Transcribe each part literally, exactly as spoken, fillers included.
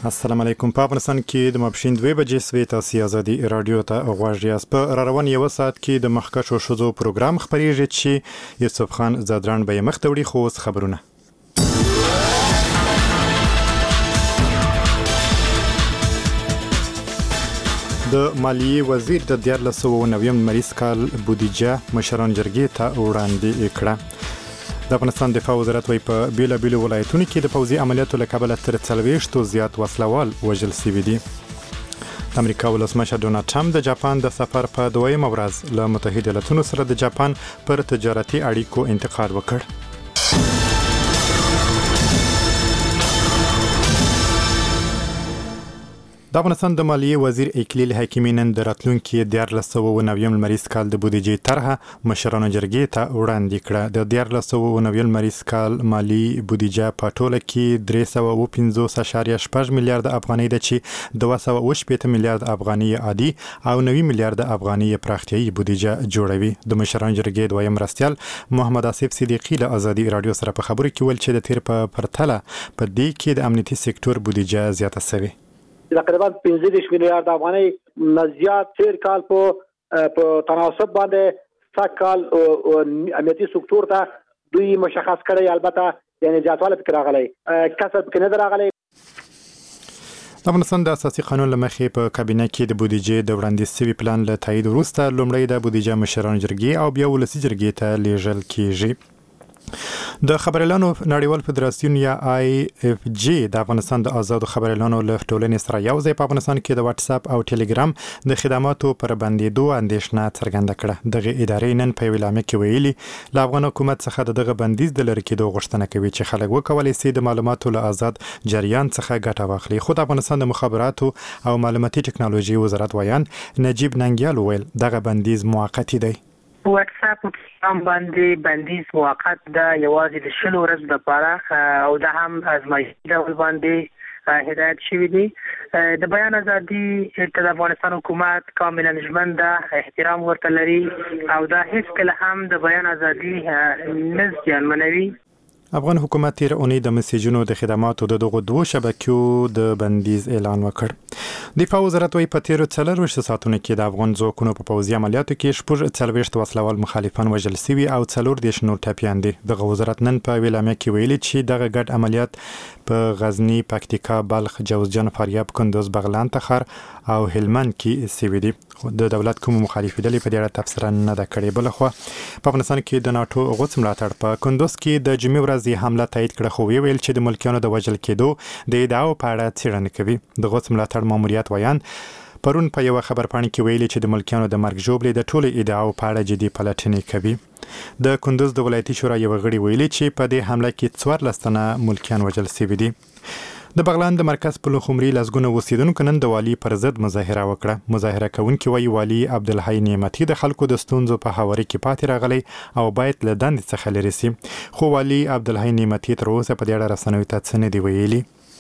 السلام علیکم. په افغانستان کې د ماپښین دوه بجې سوي تاسو ازادي رادیو ته غواړئ. یاست په را روان یو ساعت کې د مخکښو شوزو پروګرام خبرېږي چې یوسف خان زادران به مخ ته وړي. خو اوس خبرونه. د مالیې وزیر د دیارلس سوه نویم لمریز کال بودیجه مشران جرګې ته وړاندې کړه. د افغانستان دفاع وزارت وايي په بیلابیلو ولایتونو کې د پوځي عملیاتو له کبله تر څلوېښتو زیات وسلوال وژل شوي دي. د امریکا ولسمشر ډونالډ ټرمپ د جاپان د سفر په دویمه ورځ له متحده ایالاتونو سره د جاپان پر تجارتي اړیکو انتقاد وکړ. د افغانستان د مالیې وزیر اکلیل حکیمي نن د راتلونکي دیارلس سوه نویم لمریز کال د بودیجې طرحه مشرانو جرګې ته وړاندې کړه. د دیارلس سوه نویم لمریز کال مالي بودیجه په ټوله کې درې سوه اوه پنځوس اعشاریه شپږ میلیارده افغانۍ ده چې دوه سوه اوه شپېته میلیارده افغانۍ عادي او نوي میلیارده افغانۍ پراختیایي بودیجه جوړوي. د مشرانو جرګې دویم مرستیال محمد آصف صدیقي له ازادي رادیو سره په خبرو کې ویل چې د تیر په پرتله په دې کې د امنیتي سکتور بودیجه زیاته شوې. تقریبا پنځه دېرش میلیارد افغانۍ نه زیات تیر کال په په تناسب باندې سږ کال امنیتي سکتور ته دوی مشخص کړی. البته یعنی زیاتوالی پکې راغلی، کسر پکې نه دی راغلی. د افغانستان د اساسي قانون له مخې په کابینه کې د بودیجې د وړاندیز شوي پلان له تایید وروسته لومړی د بودیجه مشرانو جرګې او بیا ولسي جرګې ته لیږل کیږي. د خبريالانو نړیوال فدراسیون یا آی اف جی د افغانستان د آزادو خبريالانو له ټولنې سره یو ځای په افغانستان کې د واتس اپ او ټلګرام د خدماتو پر بندیدو اندېښنه څرګنده کړه. دغه ادارې نن په اعلامیه کې ویلي له افغان حکومت څخه دغه بندیز د لرې کېدو غوښتنه کوي چې خلک وکولای شي د معلوماتو له آزاد جریان څخه ګټه واخلي. خو د افغانستان د مخابراتو او معلوماتي ټکنالوژي وزارت وایان نجیب ننګیال ویل دغه بندیز موقتی دی. واتس اپ هم باندې بندیز موقت ده، یوازې د شلو ورځو لپاره او دا هم ازمایښتي ډول باندې هدایت شوی دی. د بیان ازادي د افغانستان حکومت کاملا ژمن ده، احترام ورته لري او دا هیڅ کله هم د بیان ازادي نه زیانمنوي. افغان حکومت تیر اونۍ د مسیجونو د خدماتو د دغو دوه شبکیو د بندیز اعلان وکړ. دفاع وزارت وايي په تیرو څلوېښتو ساعتونو کې د افغان ځواکونو په پوځي عملیاتو کې شپږ څلوېښت وسلوال مخالفان وژل شوي او څلور دېرش نور ټپیان دي. دغه وزارت نن په اعلامیه کې ویلي چې دغه ګډ عملیات په غزني، پکتیکا، بلخ، جوزجان، فاریاب، کندوز، بغلان، تخار او هلمند کې شوي دي. د دولت کوم مخالفې ډلې په دې اړه تبصره نه ده کړې. بلخوا په افغانستان کې د ناتو غوڅ ملاتړ په کندوز کې د جمعې ورځې حمله تایید کړه، خو ویل چې د ملکیانو د وژل کېدو د ادعاو په اړه څېړنه کوي. د غوڅ ملاتړ ماموریت وایان پرون په یو خبرپاڼه کې ویلي چې د ملکیانو د مرګ ژوبلې د ټولو ادعاو په اړه جدي پلټنې کوي. د کندوز د ولایتي شورا یو غړي ویلي چې په دې حمله کې څوارلس تنه ملکیان وژل شوي دي. د بغلان د مرکز په لوخمري لسګونه اوسیدونکو نن د والي پر ضد مظاهره وکړه. مظاهره کوونکي وایي والي عبدالحی نعمتي د خلکو د ستونزو په هواري کې پاتې راغلی او باید له دندې څخه لرې شي. خو والي عبدالحی نعمتي تر اوسه په دې اړه رسنیو ته څه نه دي ویلي.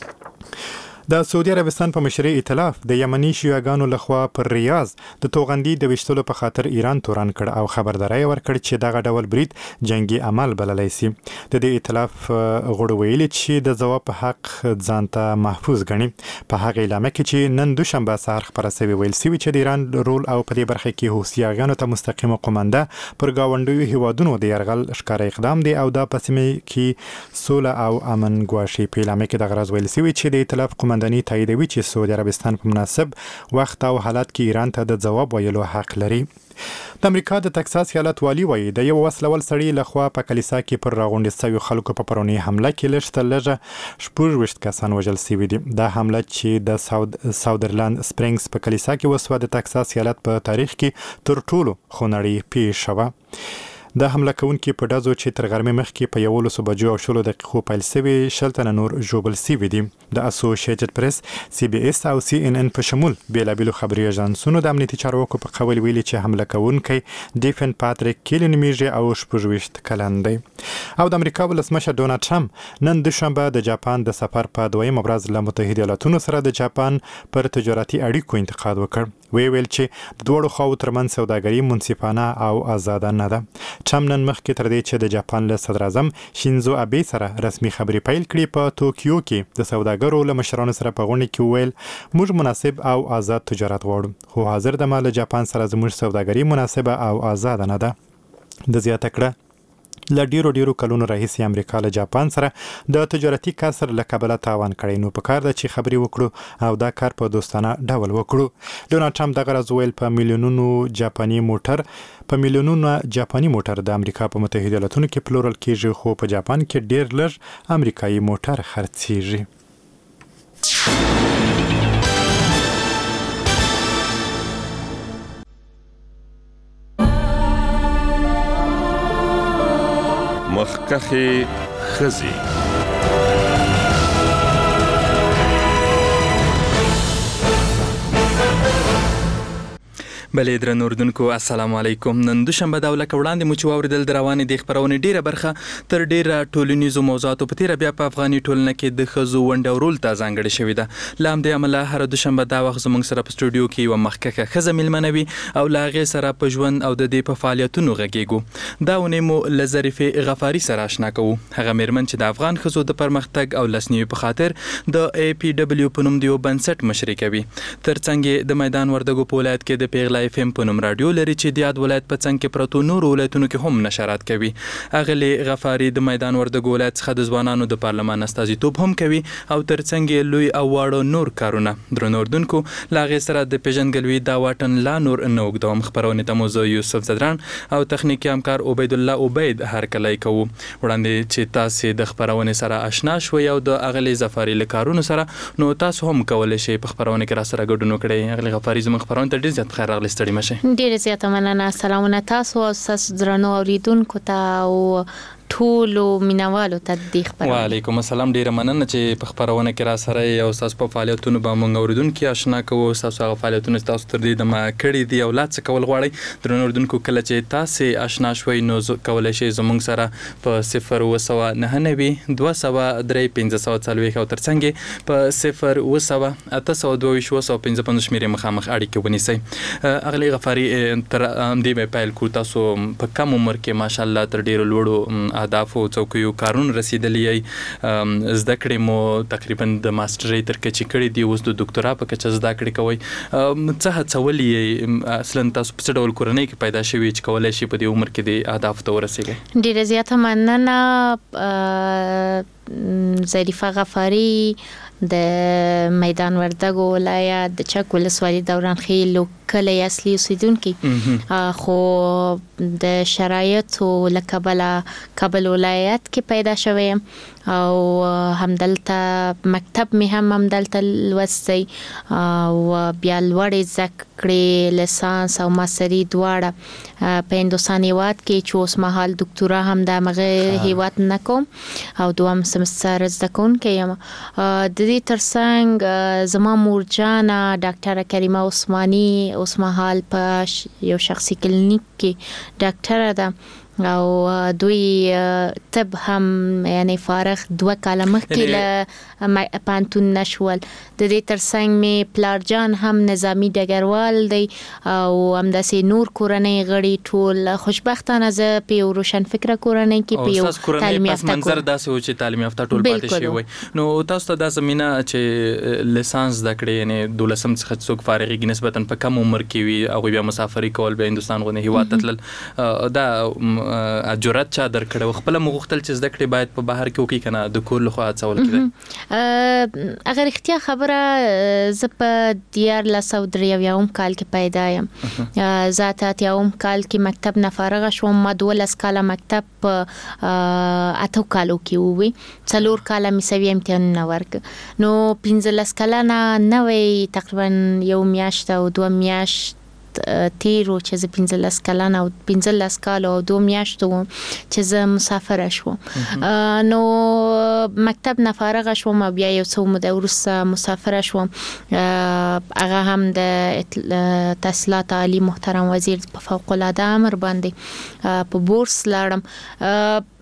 د سعودي عربستان په مشرۍ ائتلاف د یمني شیعاګانو لخوا پر ریاض د توغندي د وشتلو په خاطر ایران تورن کړ او خبرداري ورکړ چې دغه ډول برید جنگي عمل بللی شي. د دې ائتلاف غړو ویلي چې د ځواب په حق ځان ته محفوظ ګڼي. په هغه اعلامیه کې چې نن دوشنبه سهار خبره شوې ویل شوي چې د ایران رول او په دې برخه کې حوثیانو ته مستقیمه قومنده پر گاونډیو هیوادونو د یرغل ښکاره اقدام دی او دا په سیمه کې سوله او امن ګواښي. په اعلامیه کې د غرض ویل شوي چې د ائتلاف قومنداني تاییدوي چې سعودي عربستان په مناسب وخت او حالت کې ایران ته د ځواب ویلو حق لري. د امریکا د تکساس ایالت والی وایي د یو وسلوال سړي لخوا په کلیسا کې پر راغونډ شوي خلکو په پرونی حمله کې لږ تر لږه شپږ کسان وژل شوي دي. دا حمله چې د ساود ساودرلاند سپرینګز په کلیسا کې وسوه د تکساس ایالت په تاریخ کې تر ټولو خونړۍ پیښه شوه. د حمله کوونکي په ډزو چې تر غرمې مخکې په یولسو بجو او شلو دقیقو پیل شوي شل تنه نور ژوبل شوي دي. د اسوسییټډ پریس، سی بي اس او سی ان ان په شمول بیلابیلو خبري اژانسونو د امنیتي چارواکو په قول ویلي چې حمله کوونکی ډیفن پاتریک کیلی نومیږي او شپږویشت کلن دی. او د امریکا ولسمشر ډونالډ ټرمپ نن دوشنبه د جاپان د سفر په دویمه ورځ له متحده ایالاتونو سره د جاپان پر تجارتي اړیکو انتقاد وکړ. وی ویل چې د دوړو خواو ترمنځ سوداګري منصفانه او آزاده نه ده. ټرمپ نن مخکې تر دې چې د جاپان له صدر اعظم شینزو ابي سره رسمي خبرې پیل کړې په توکیو کې د سوداګرو له مشرانو سره په غونډه کې ویل موږ مناسب او آزاد تجارت غواړو خو حاضر د مال جاپان سره زموږ سوداګري مناسبه او آزاد نه ده. د زیاته کړه له ډیرو ډیرو کلونو راهیسې امریکا له جاپان سره د تجارتي کسر له کبله تاوان کړی نو په کار ده چې خبرې وکړو او دا کار په دوستانه ډول وکړو. ډونالډ ټرمپ دغه راز ویل په میلیونونو جاپاني موټر په میلیونونو جاپاني موټر د امریکا په متحده ایالاتونو کې پلورل کیږي خو په جاپان کې ډیر لږ امریکایي موټر خرڅیږي. مخکخي خزي بلې درنو اردوونکو السلام علیکم. نن دوشنبه د ولکه وړاندې مو چې واورېدل د روانې د خپرونې ډیره برخه تر ډیره ټولنیزو موضوعاتو په تیره بیا په افغاني ټولنه کې د ښځو ونډه او رول ته ځانګړې شوې ده. له همدې امله هره دوشنبه دا وخت زموږ سره په سټوډیو کې یوه مخکښه ښځه میلمنه وي او له هغې سره په ژوند او د دې په فعالیتونو غږیږو. دا اونۍ مو له ظریفې غفاري سره اشنا کوو. هغه میرمن چې د افغان ښځو د پرمختګ او لاسنیوي په خاطر د ای پی ډبلیو په نوم د یو بنسټ مشري کوي. ترڅنګ د میدان وردګو په ولایت کې د پیغله اف ام په نوم راډیو لري چې د یاد ولایت په څنګ کې پرتو نورو ولایتونو کې هم نشرات کوي. اغلې غفاري د میدان وردګو ولایت څخه د ځوانانو د پارلمان استازیتوب هم کوي او ترڅنګ لوی او واړه نور کارونه. درنو اردوونکو له هغې سره د پیژندګلوي دا واټن لا نور نه اوږدوم. خپرونې ته مو زه یوسف زدران او تخنیکي همکار عبیدالله عبید هرکلی کوو. وړاندې چې تاسې د خپرونې سره اشنا شوئ او د اغلې غفاري له کارونو سره نو تاسو هم کولی شئ په خپرونه کې را سره ګډون وکړئ. اغلې غفاري زموږ خپرونې ته ډېر زیات بخیر راغلئ. ستړي مه شئ. ډیره زیاته مننه. سلامونه تاسو او تاسو درنو اوریدونکو ته او ټولو مینوالو ته د خبرونه. وعلیکم السلام. ډیره مننه چې په خبرونه کې را سره او تاسو په فعالیتونو به موږ اوریدونکو آشنا کوو. تاسو هغه فعالیتونه تاسو تر دې دمه کړي دي او لا څه کول غواړئ. درنو اوریدونکو کله چې تاسو آشنا شوي نو کولای شئ زموږ سره په صفر اوه سوه نهه نوي دوه سوه درې پنځه سوه څلوېښت او ترڅنګ په صفر اوه سوه اته سوه دوه ویشت اوه سوه پنځه پنځوس شمېرې مخامخ اړیکې ونیسئ. اغلې غفاري تر همدې به پیل کړو. تاسو په کم عمر کې ماشاءالله تر ډیرو لوړو اهدافو څوکیو کارونه رسیدلی یې. زده کړې مو تقریبا د ماسټرۍ تر کچې کړې دي. اوس د دکتورا په کچه زده کړې کوئ. څه هڅولي یې اصلا تاسو په څه ډول کورنۍ کې پیدا شوي چې کولی شي په دې عمر کې د اهدافو ته ورسیږئ؟ ډیره زیاته مننه. ظریفه غفاري د میدان وردګو ولایت د چک ولسوالۍ دوران خیلو کلی اصلي اوسیدونکي خو د شرایطو له کبله کابل ولایت کې پیدا شوی او همدلته مکتب می هم همدلته لوستی او بیا لوړې زده کړې لیسانس او ماستري دواړه په هندوستان هیواد کې چې اوس مهال دکتورا هم د هغه هیواد نه کوم او دوم سمستر زده کوونکی یم. د دې ترڅنګ زما مور جانه ډاکټره کریمه عثماني اوس مهال په یو شخصي کلینیک کې ډاکټره ده او دوی طب هم یعنی فارغ دوه کاله مخکې له پانتون نشول. د دې ترڅنګ می پلار جان هم نظامی ډګروال دی او همداسې نور کورنۍ غړي ټول خوشبختانه زه په یو روشن فکره کورنۍ کې په یو تعلیم یافته منظر داسې و چې تعلیم یافته ټول پاتې شوي وي. نو تاسو ته دا زمینه چې لیسانس زده کړې یعنې دولسم څخه څوک فارغېږي نسبتا په کم عمر کې وي هغوی بیا مسافري کول بیا هندوستان غوندې هیواد ته تلل دا جرأت چا درکړی و؟ خپله مو غوښتل چې زده کړې باید په بهر کې وکړي که نه د کور لخوا هڅول کېدی؟ هغه رښتیا خبره زه په دیارلس سوه درې اویاوم کال کې پیدا یم. زه اته اتیاوم کال کې مکتب نه فارغه شوم. ما دولس کاله مکتب په اتو کالو کې ووي. څلور کاله مې سوي امتحانونه ورکړه. نو پنځلس کلنه نوی تقریبا یو میاشت او دوه میاشت تیرو چې زه پنځلس کلن او پنځلس کال او دوه میاشتو چې زه مسافره شوم. نو مکتب نه فارغه شوم او بیا یو څو موده وروسته مسافره شوم. هغه هم د تحصیلات عالی محترم وزیر په فوق العاده امر باندې په بورس لاړم.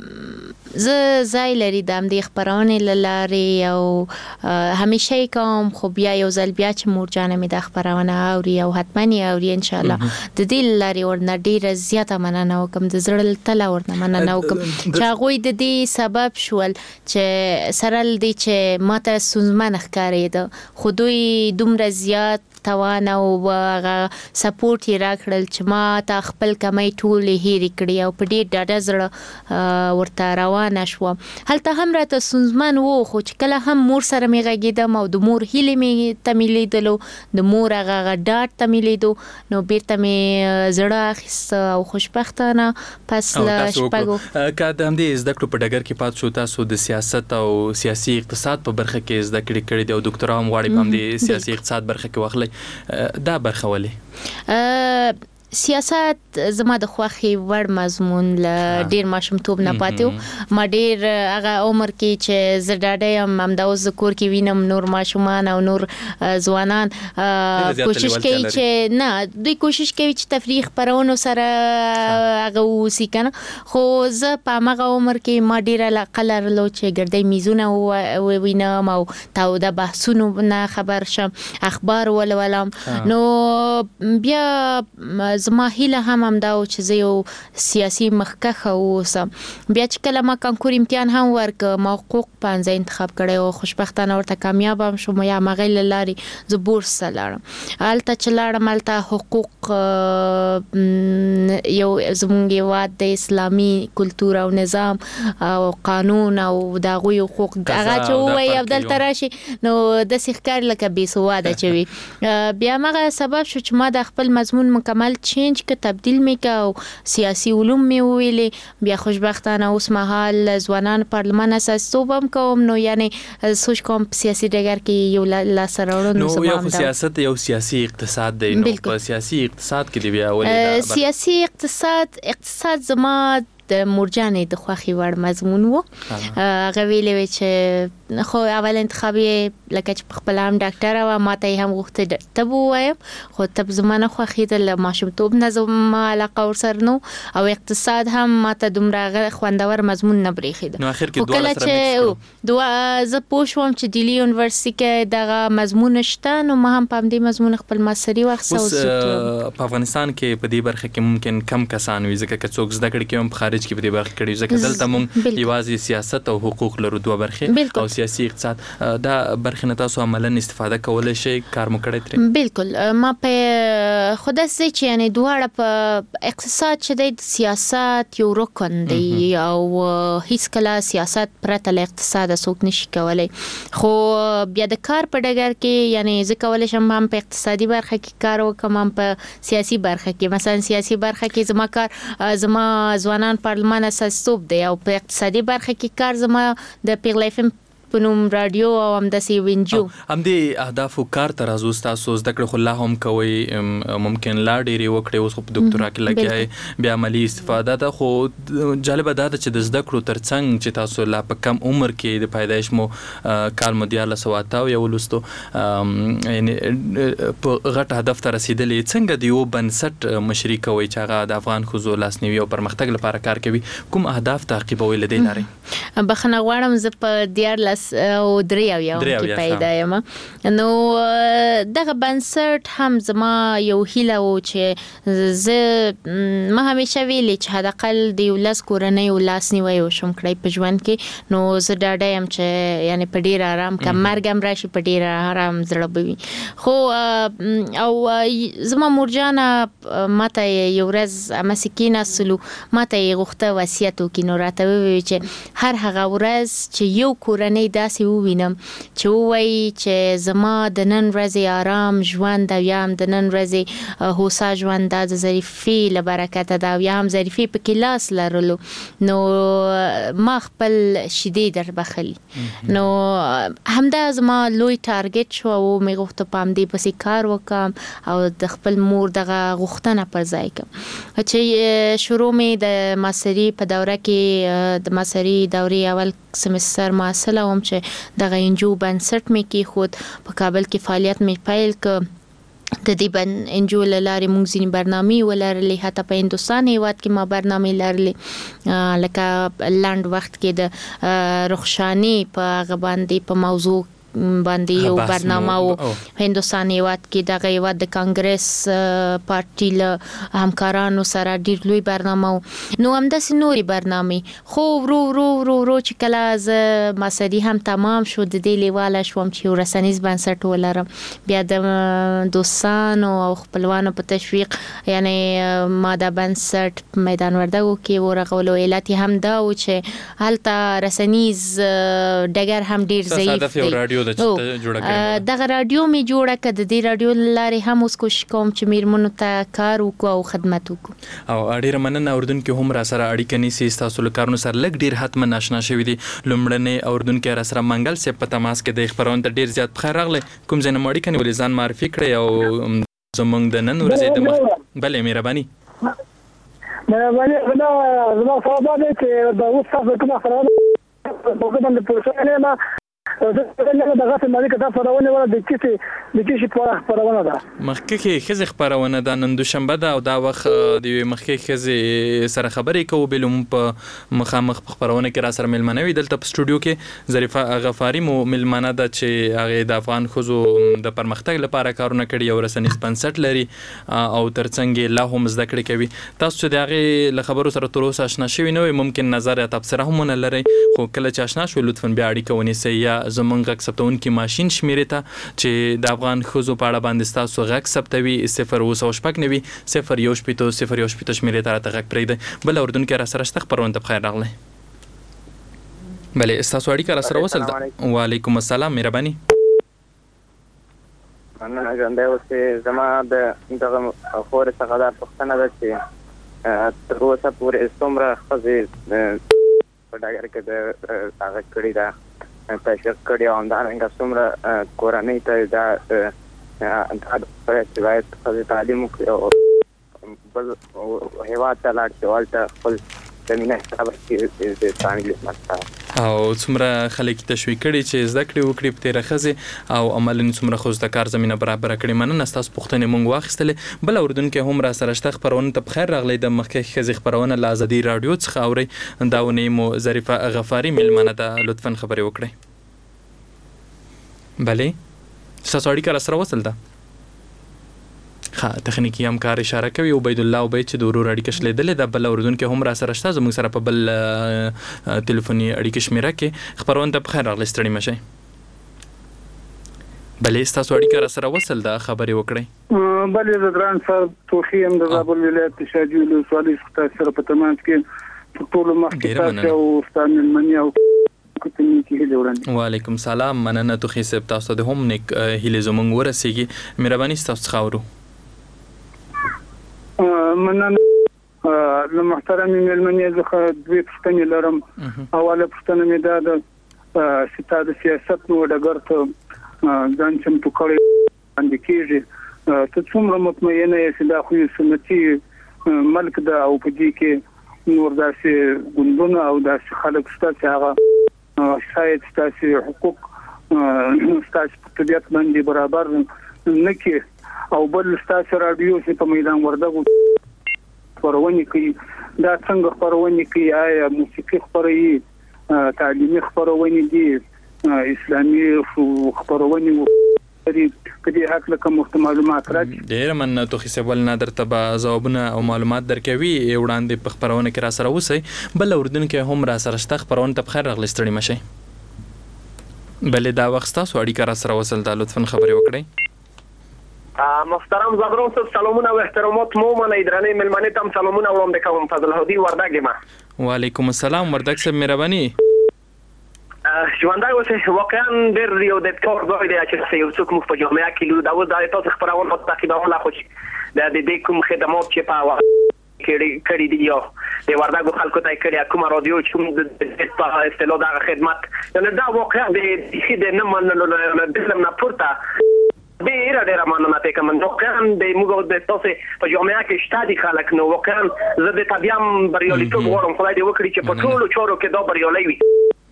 زه ځای لري د همدې خپرونې له لارې او همیشه یې کوم، خو بیا یو ځل بیا چې مورجانه مې دا خپرونه اوري او حتما یې اوري انشاءالله د دې له لارې ورنه ډېره زیاته مننه وکړم، د زړه له تله ورنه مننه وکړم چې هغوی د دې سبب شول چې سره له دې چې ماته ستونزمن ښکارېده خو دوی دومره زیات توان او هغه سپورټ یې راکړل چې ما ته خپل کمی ټولې هېرې کړې او په ډېر ډاډه زړه ورته روانه شوم. هلته هم راته ستونزمن و خو چې کله هم مور سره مې غږېدم او د مور هیلې مې ته مې لیدلو، د مور هغه ډاډ ته مې لیدو، نو بیرته مې زړه اخیسته او خوشبختانه پس له شپږو که د همدې زده کړو په ډګر کې پات شو، تاسو د سیاست او سیاسي اقتصاد په برخه کې زده کړې کړې دي او ډاکټرا هم غواړئ په همدې سیاسي اقتصاد برخه کې واخلئ، دا برخه ولې؟ سیاست زما د خوښي وړ مضمون له ډیر ماشومتوب نه پاتې و. ما ډیر هغه عمر کې چې زه ډاډه یم همدا اوس د کور کې وینم نور ماشومان او نور ځوانان کوشش کوي چې نه دوی کوشش کوي چې تفریح خپرونو سره هغه وسی کنه، خو زه په هغه عمر کې ما ډیر علاقه لرله چې ګردۍ میزونه ووینم او تاوده بحثونو نه خبر شم، اخبار ولولم. نو بیا زما هیله هم همدا و چې زه یو سیاسي مخکښه واوسم. بیا چې کله ما کانکور امتحان هم ورکړ، ما حقوق پنځه انتخاب کړی او خوشبختانه ورته کامیاب هم شوم، یا هغې له لارې زه بورس ته لاړم. هلته چې لاړم هلته حقوق یو زموږ هېواد د اسلامي کلتور او نظام او قانون او د هغوی حقوق هغه چې ووایي او دلته راشي نو داسې ښکاري لکه بې سواده چې وي. بیا همغه سبب شو چې ما د خپل مضمون مکمل چینج که تبدیل میکه او سیاسی علوم می ویلې. بیا خوشبختانه اوس مهال ځوانان پارلمان اساسیتوب هم کوم، نو یعنی سوچ کوم سیاسي ډګر کې یو لاسته راوړنو نو یو سیاست یو سیاسي اقتصاد دی، نو په سیاسي اقتصاد کې دی بیا ولې سیاسي اقتصاد اقتصاد زما د مورجانې د خوښي وړ مضمون و. هغه ویلې وی چې خو اول انتخاب یې لکه چې خپل هم ډاکټر و، ما ته هم غوښته طب ووایم خو طب زما نه خوښېدل، ماشومتوب نه زما علاقه ورسره نو او اقتصاد هم ما ته دومره خوندور مضمون نه برېښېده. نو اخر کې دواړه سره مکس کړو. زه پوه شوم چې ډیلي یونیورسټي کې دغه مضمون شته، نو ما هم په همدې مضمون خپل ماستري واخیسته. اوس په افغانستان کې په دې برخه کې ممکن کم کسان وي، ځکه که څوک زده کړي کوي هم په خارج کې په دې برخه کړي، ځکه دلته موږ یوازې سیاست او حقوق لرو دوه برخې او سیاسي اقتصاد. دا برخه نه تاسو عملاً استفاده کولای شئ، کار مو کړی ترې؟ بالکل. ما په خدا سي چې یعنی دواړه په اقتصاد چې د سیاست یو رکن دی او هیڅ کله سیاست پرته له اقتصاد څوک نشي کولای، خو بیا د کار په ډګر کې یعنی زه کولای شم هم په اقتصادي برخه کې کار وکم هم په سیاسي برخه کې. مثلا سیاسي برخه کې زما کار زما ځوانان پارلمان اساسیتوب دی او په اقتصادي برخه کې کار زما د پیغله اف ام په نوم رادیو او همداسې وینجو. همدې اهدافو کار ته راځو. ستاسو زده کړې خو لا هم کوئ، ممکن لا ډېرې وکړئ، اوس خو په ډاکټرا کې لګیایئ، بیا عملي استفاده ده. خو جالبه دا ده چې د زده کړو تر څنګ چې تاسو لا په کم عمر کې د پیدایش مو کال مو دیارلس سوه اته اویا ولوستو، یعنې په غټ هدف ته رسېدلې، څنګه د یو بنسټ مشري کوئ چې هغه د افغان ښځو لاسنیوي او پرمختګ لپاره کار کوي؟ کوم اهداف تعقیبوئ له دې لارې؟ بخښنه غواړم، زه په دیارلس او درې اویا کې پیدا یم. نو دغه بنسټ هم زما یو هیله و چې زه ما همیشه ویلې چې حداقل د یو لس کورنیو لاسنیوی وشم کړی په ژوند کې. نو زه ډاډه یم چې یعنی په ډیر آرام که مرګ هم راشي په ډیر آرام زړه به وي. خو او زما مورجانه ماته یو ورځ همسې کېناستلو، ماته یې غوښته وصیت وکړي، نو راته وویل چې هر هغه ورځ چې یو کورنۍ داسې ووینم چې ووایي چې زما د نن ورځې آرام ژوند او یا هم د نن ورځې هوسا ژوند دا د ظریفې له برکته ده او یا هم ظریفې پکې لاس لرلو، نو ما خپل شیدې در بخلي. نو همدا زما لوی ټارګټ شو او مې غوښته په همدې پسې کار وکړم او د خپل مور دغه غوښتنه پر ځای کړم. چې شروع مې د ماستري په دوره کې د ماستري دورې اول سمستر محصله وم چې دغه انجو بنسټ مې کېښود، په کابل کې فعالیت مې پیل کړ. د دې بن انجو لارې موږ ځینې برنامې ولرلې، حتی په هندوستان هیواد کې ما برنامې لرلې لکه لاند وخت کې د رخشانی په هغه باندې په موضوع باندې یو برنامه او هندوستان هیواد کې د هیواد د کانګرس پارټي له همکارانو سره ډیر لوی برنامه نو همداسې نوري برنامه خو ورو ورو ورو ورو چې کله از مسدي هم تمام شو د دې لیواله شوم چې ورسنیز بنسټ ولرم، بیا د دوستانو او خپلوانو په تشویق یعنی ما د بنسټ میدان وردګو کې ورغولو علت هم دا و چې هلته رسنیز ډګر هم ډیر ضعیف دی. دغه رادیو می جوړه کړه، د دې رادیو لارې هم اوس کوشش کوم چې میرمنو ته کار وکړو او خدمت وکړو. او ډیره مننه اردن کې هم را سره اړیکه نیسي، تاسو له کارونو سره لګ ډیر حتما ناشنا شوي دي. لومړنۍ اردن کې را سره منګل سي په تماس کې د خبرونه ته ډیر زیات بخیر راغلی. کوم ځای نه مړی کني ولې ځان معرفي کړی او زمونږ د نن ورځې د مخ بلې مهرباني مهرباني خدا زما صاحب دې چې د اوس تاسو کومه خبره په کومه د پوښتنه نه زه دغه څه مالي کتاب خبرونه ولا د کیسه د کیسه په خبرونه ده مخکې کې خزه خبرونه ده نن دوشنبه ده او دا وخت د مخکې خزه سره خبرې کوو بلوم په مخامخ خبرونه کې را سره ملمنه وي دلته په سټوډیو کې ظریفه غفاری مو ملمنه ده چې هغه د افغان خزو د پرمختګ لپاره کارونه کړي او رسنیز بنسټ لري او ترڅنګ لا هم زده کړې کوي. تاسو چې دغه له خبرو سره تر اوسه آشنا شوي نه وي ممکن نظر تبصره هم نه لري خو کله چې آشنا شو لطفا بیا اړیکه ونیسئ یا زمونږ غږ ثبتونکي ماشین شمیرې ته چې د افغان ښځو په اړه باندې ستاسو غږ ثبتوي صفر اووه سوه شپږ نوي صفر یو شپېته صفر یو شپېته شمیرې ته راته غږ پرېږدئ. بل اردن کې راسره شته خپرونه ته بخیر راغلی. بلې ستاسو اړیکه راسره وصل ده. وعلیکم السلام مهرباني. مننه ژوندی اوسې. زما د دغه خورې څخه دا پوښتنه ده چې تر اوسه پورې څومره ښځې په ډګر کې د هغه کړي ده تشویق کړي او همدارنګه څومره کورنۍ ته دا چې باید ښځې تعلیم وکړي او بل هېواد ته لاړ شي هلته خپل زمینه حساب کړي د اسلامي خدمت ته او څومره خلک تشویق کړي چې زده کړې وکړي په تېره ښځې او عملاً څومره ښځو ته کار زمینه برابره کړي. مننه ستاسو پوښتنې موږ واخیستلې. بل اردن کې هم را سره شته خپرونه ته بخیر راغلی. د مخکې ښځې خپرونه له ازادي راډیو څخه اورئ. دا اونۍ مو ظریفه غفاري مېلمنه ده. لطفا خبرې وکړئ. بلې ستاسو اړیکه راسره وصل ده. ښه تخنیکي همکار اشاره کوي عبید الله عبید چې د ورور اړیکه شلیدلې ده. بل اردن کې هم را سره شته زموږ سره په بل تلیفوني اړیکه شمیره کې خبرونه ته بخیر راغلی. ستړي مشئ. بلې ستاسو اړیکه را سره وصل ده خبرې وکړئ. بلې د ګران صاحب توخي هم د زابل ولایت د شاجوی ولسوالۍ څخه سره په تماس کې ټول مخکې تاسو او ستاسو ملمنې او وعلیکم سلام. مننه توخي صاحب تاسو د هم نیک هیله زمونږ ورسیږي. مهرباني ستاسو څخه اورو. مننه له محترمې مېلمنې څخه دوې پوښتنې لرم. اوله پوښتنه مې دا ده چې تا د سیاست نو ډګر ته ځان چمتو کړی باندې کېږي ته څومره مطمئنه یې چې دا خو یو سنتي ملک ده او په دې کې نور داسې ګوندونه او داسې خلک شته چې هغه شاید ستاسو حقوق ستاسو په طبيعت باندې برابر نه کې او بل ستاسو رادیو چې په میدان وردګو خبرونه کوي دا څنګه خبرونه کوي آیا موسیقي خبري تعلیمي خبرونه دي اسلامي خبرونه لري کدي حق لکه معلومات راځي. ډیر مننه توخي صاحب ولنا درته به ځوابونه او معلومات درکوي وړاندې په خبرونه کې را سره اوسئ. بل اردن کې هم را سره شته خبرونه ته بخیر راغلی. ستړي مشئ. بلې دا وخت تاسو اړیکه را سره وصل ده. لطفا خبرې وکړئ. محترم زبرون صاحب سلامونه و احترامات مو منئ. درنې ملمنې ته هم سلامونه وړاندې کوم. فضل هادي وردګ یم. وعلیکم السلام وردګ صاحب مهرباني. ژوندی اوسې واقعا ډېر یو د کار ځای دی چې یو څوک موږ په جامعه کې لرو دا اوس د تاسو خبرونه تعقیبوله خو د دې کوم خدمات چې په کړي کړي دي یو د وردګو خلکو ته کړي کومه رادیو چې کوم د استلو دا خدمت یعنی دا واقعا د دې نه منلو د فلم نه پورته ډېر ډېر مننه ته کوم نو کان د موږ د تاسو په جامعه کې شته دي خلک نو واقعا زه د طبيعم بریالیتوب غواړم خدای دې وکړي چې په ټولو چارو کې دا بریالي وي.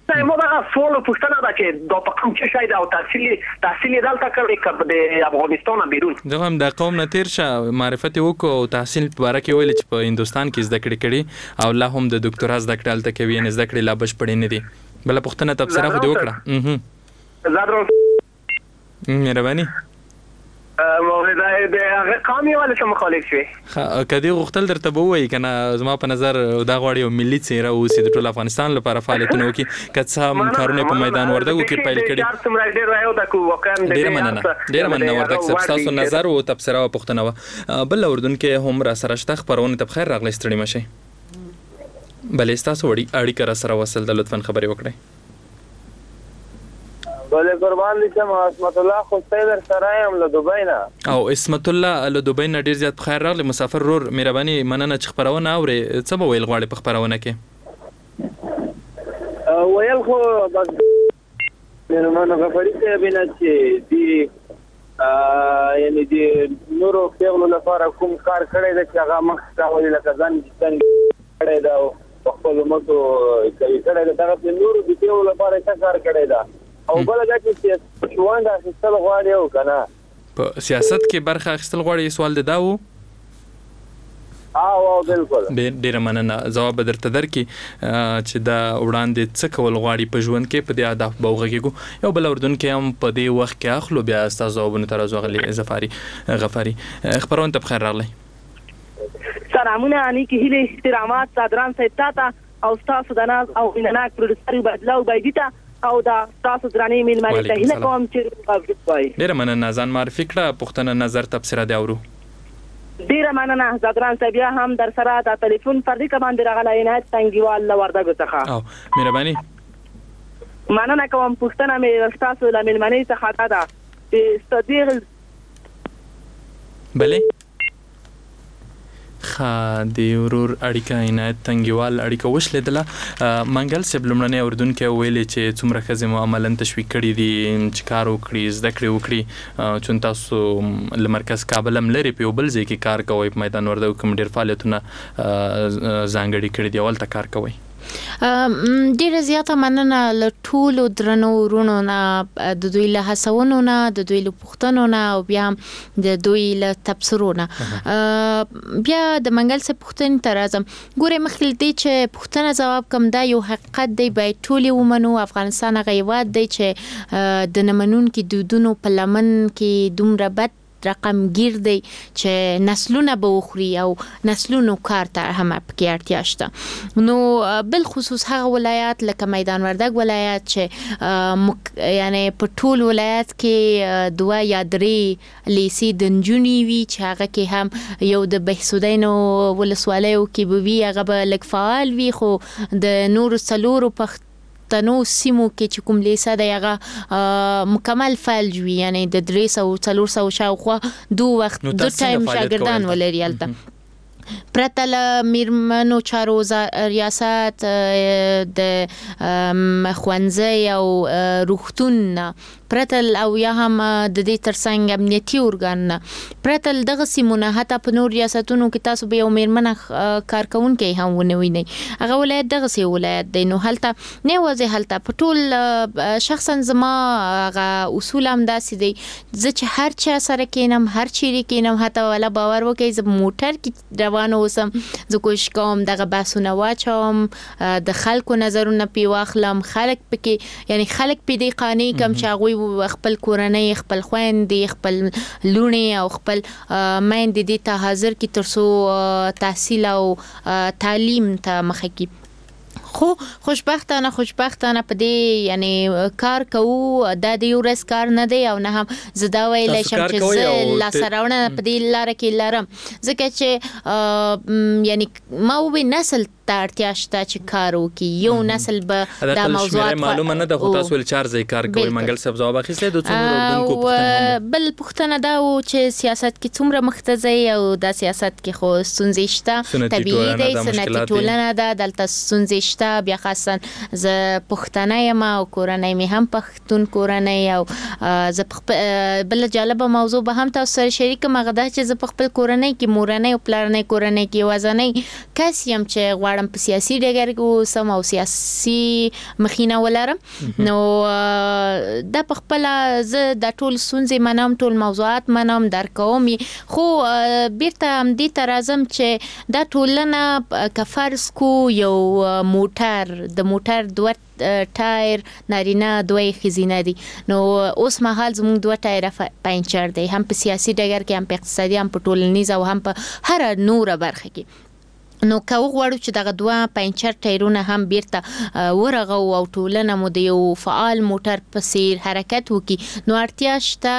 مو دا سوال پوښتنه ده چې د پقم چې شاید او تحصیل تحصیل دلته کړی کړ د افغانستان بیرون دغه هم د قوم نه تیر شه معرفت وکړو او تحصیل په باره کې ویل چې په هندستان کې زده کړې کړي او لا هم د ډاکټرا زده کړه دلته کوي نه زده کړې لا بشپړې نه دي بل پوښتنه تبصره خو دې وکړه زادرو مهرباني مولدا د هغه قومي ولا څه مخالف شوی کدی غختل درته به وای کنه زما په نظر دا غواړي او ملي څیره اوسې د ټول افغانستان لپاره فعالیتونه وکړي کڅه هم کارونه په میدان وردګو کې پیل کړي ډیر مننه ډیر مننه وردګ صاحب تاسو نظر او تبصره او پوښتنه و بل اردن کې هم را سره شته خبرونه ته بخیر راغلی ستړي مشي بلې تاسو وړي اړیکه را سره وصل د لطفا خبري وکړئ بله قربان دي چې اسمت الله خو سیدر سرایم له دوبۍ نه او اسمت الله له دوبۍ نه ډیر زیات بخیر راغلی مسافر رور مهرباني مننه چې خبرونه اوري څه به ویل غواړي په خبرونه کې ویل خو بس مېرمن غفاري صاحب نه چې دی یعنی دی نورو پیغلو لپاره کوم کار کړی دی چې هغه مخ راولي لکه ځان څنګه کړی دا په خپل متو کوي کړی دا هغه نورو د پیغلو لپاره څه کار کړی دا او بل دا چې شوان دا اخیستل غواړي او کنه په سیاست کې برخه اخیستل غواړي سوال ده دا و او او بالکل ډیر مننه جواب درته درکې چې دا وړاندې څه کول غواړي په ژوند کې په دې اهداف بوغه کېږو یو بل اردن کې هم په دې وخت کې اخلو بیا تاسو ځوابونه تر زغلی زفاری غفاری خبرونه ته بخیر راغلی سلامونه اني کې هلي احترامات صدران صاحب ته او تاسو د ناز او انناک پروډوسر بدلاو بایدیتا او دا تاسو درانه میلمانه ته هله کوم چې قابلیت وای ډیر مننه ځان معرفي کړه پښتنه نظر تبصره دی اورو ډیر مننه زدران صاحب هم در سره د ټلیفون فردي کمانډ راغلی عنایت څنګهوال وردګ څخه او مهرباني مننه کوم پښتنه مې تاسو له میلمانه څخه دا چې صدیق بله خا دی ورور اړیکه عنایت تنګیوال اړیکه وشلیدله منګل صاحب لمړنی اردن کې ویلي چې څومره ښځې مو عملاً تشویق کړي دي چې کار وکړي زده کړې وکړي چون تاسو له مرکز کابل هم لرې په یو بل ځای کې کار کوئ په میدان وردګو کوم ډېر فعالیتونه ځانګړي کړي دي اولته کار کوئ ډیره زیاته مننه له ټولو درنو ورونو نه د دوی له هڅونو نه د دوی له پوښتنو نه او بیا د دوی له تبصرو نه بیا د منګل څخه پوښتنې ته راځم ګوره مخکې دې چې پوښتنه ځواب کوم دا یو حقیقت دی باید ټول ومنو افغانستان هغه هیواد دی چې د نمنونکو دودونو په لمن کې دومره بد رقم گیر دی چې نسلونه به وخوري او نسلونو کار ته هم پکې اړتیا شته نو بل خصوص هغه ولایت لکه میدان وردګ ولایت چې یعنی په ټول ولایت کې دوه یا درې لیسي د نجونی وی چې هغه کې هم یو د بهسودینو ولسوالیو کې به وی هغه به لک فعال وی خو د نور سلورو په تنو سیمو کې چې کوم لیسه د هغه مکمل فعال وي یعنی د درې سوه څلور سوه شاوخوا دو وخت دو ټایم شاګردان ولري البته پرته له میرمنو چارو ریاست د ښوونځي او روغتون پرته او یا هم د دې ترڅنګ امنیتي ارګان پرته دغه سیمونه حتی په نور ریاستونو کې تاسو به یو میرمنه کارکونکي هم ونوي نه هغه ولایت دغه سی ولایت دی نو هلته نه وځي هلته په ټول شخصا زما هغه اصول هم داسې دی زه چې هر چا سره کینم هر چیرې کینم حتی ولا باور وکړئ زه موټر کې روان اوسم زه کوشش کوم دغه بحثونه واچوم د خلکو نظرونه پی واخلم خلک پکې یعنی خلک په دې قانې کم چې هغوی خپل کورنۍ خپل خويندې خپل لونې او خپل مېندې دې ته حاضر کی ترسو تحصیل او تعلیم ته مخه کی خو خوشبختانه خوشبختانه په دې یعنی کار کوو د دې ورس کار نه دی او نه هم زدا ویلای شم چې زه لا سراونه په دې لار کې لارم ځکه چې یعنی ما وې نسل ته اړتیا شته چې کار وکړي یو نسل به دا موضوعات معلومه نه ده خو تاسو ول چار ځای کار کوي منګل صاحب ځواب اخیستل د څومره اردن کو پښتنه بل پښتنه دا و چې سیاست کې څومره مختزي او د سیاست کې خو ستونزې شته طبيعي دی سنتي ټولنه ده دلته ستونزې شته بیا خاصا ز پښتنه یم او کورنۍ می هم پښتون کورنۍ او ز بل جالبه موضوع به هم تاسو سره شریک مغده چې ز خپل کورنۍ کې مورنۍ او پلارنۍ کورنۍ کې وزنۍ کس یم چې غواړم په سیاسي ډګر کې اوسم او سیاسي مخینه ولرم نو دا په خپل زه د ټول سنځي منم ټول موضوعات منم درکوم خو بیرته هم دې ته راځم چې دا ټولنه کفرس کو یو موټر د موټر دوه ټایر نارینه دوی خزینه دي نو اوس مهال زموږ دوه ټایر پنچر دی هم په سیاسي ډګر کې هم په اقتصادي هم په ټولنیز او هم په هر نوره برخه کې نو که وغواړو چې دغه دوه پنچر ټایرونه هم بیرته ورغو او ټولنه مو د یو فعال موټر په څیر حرکت وکړي نو اړتیا شته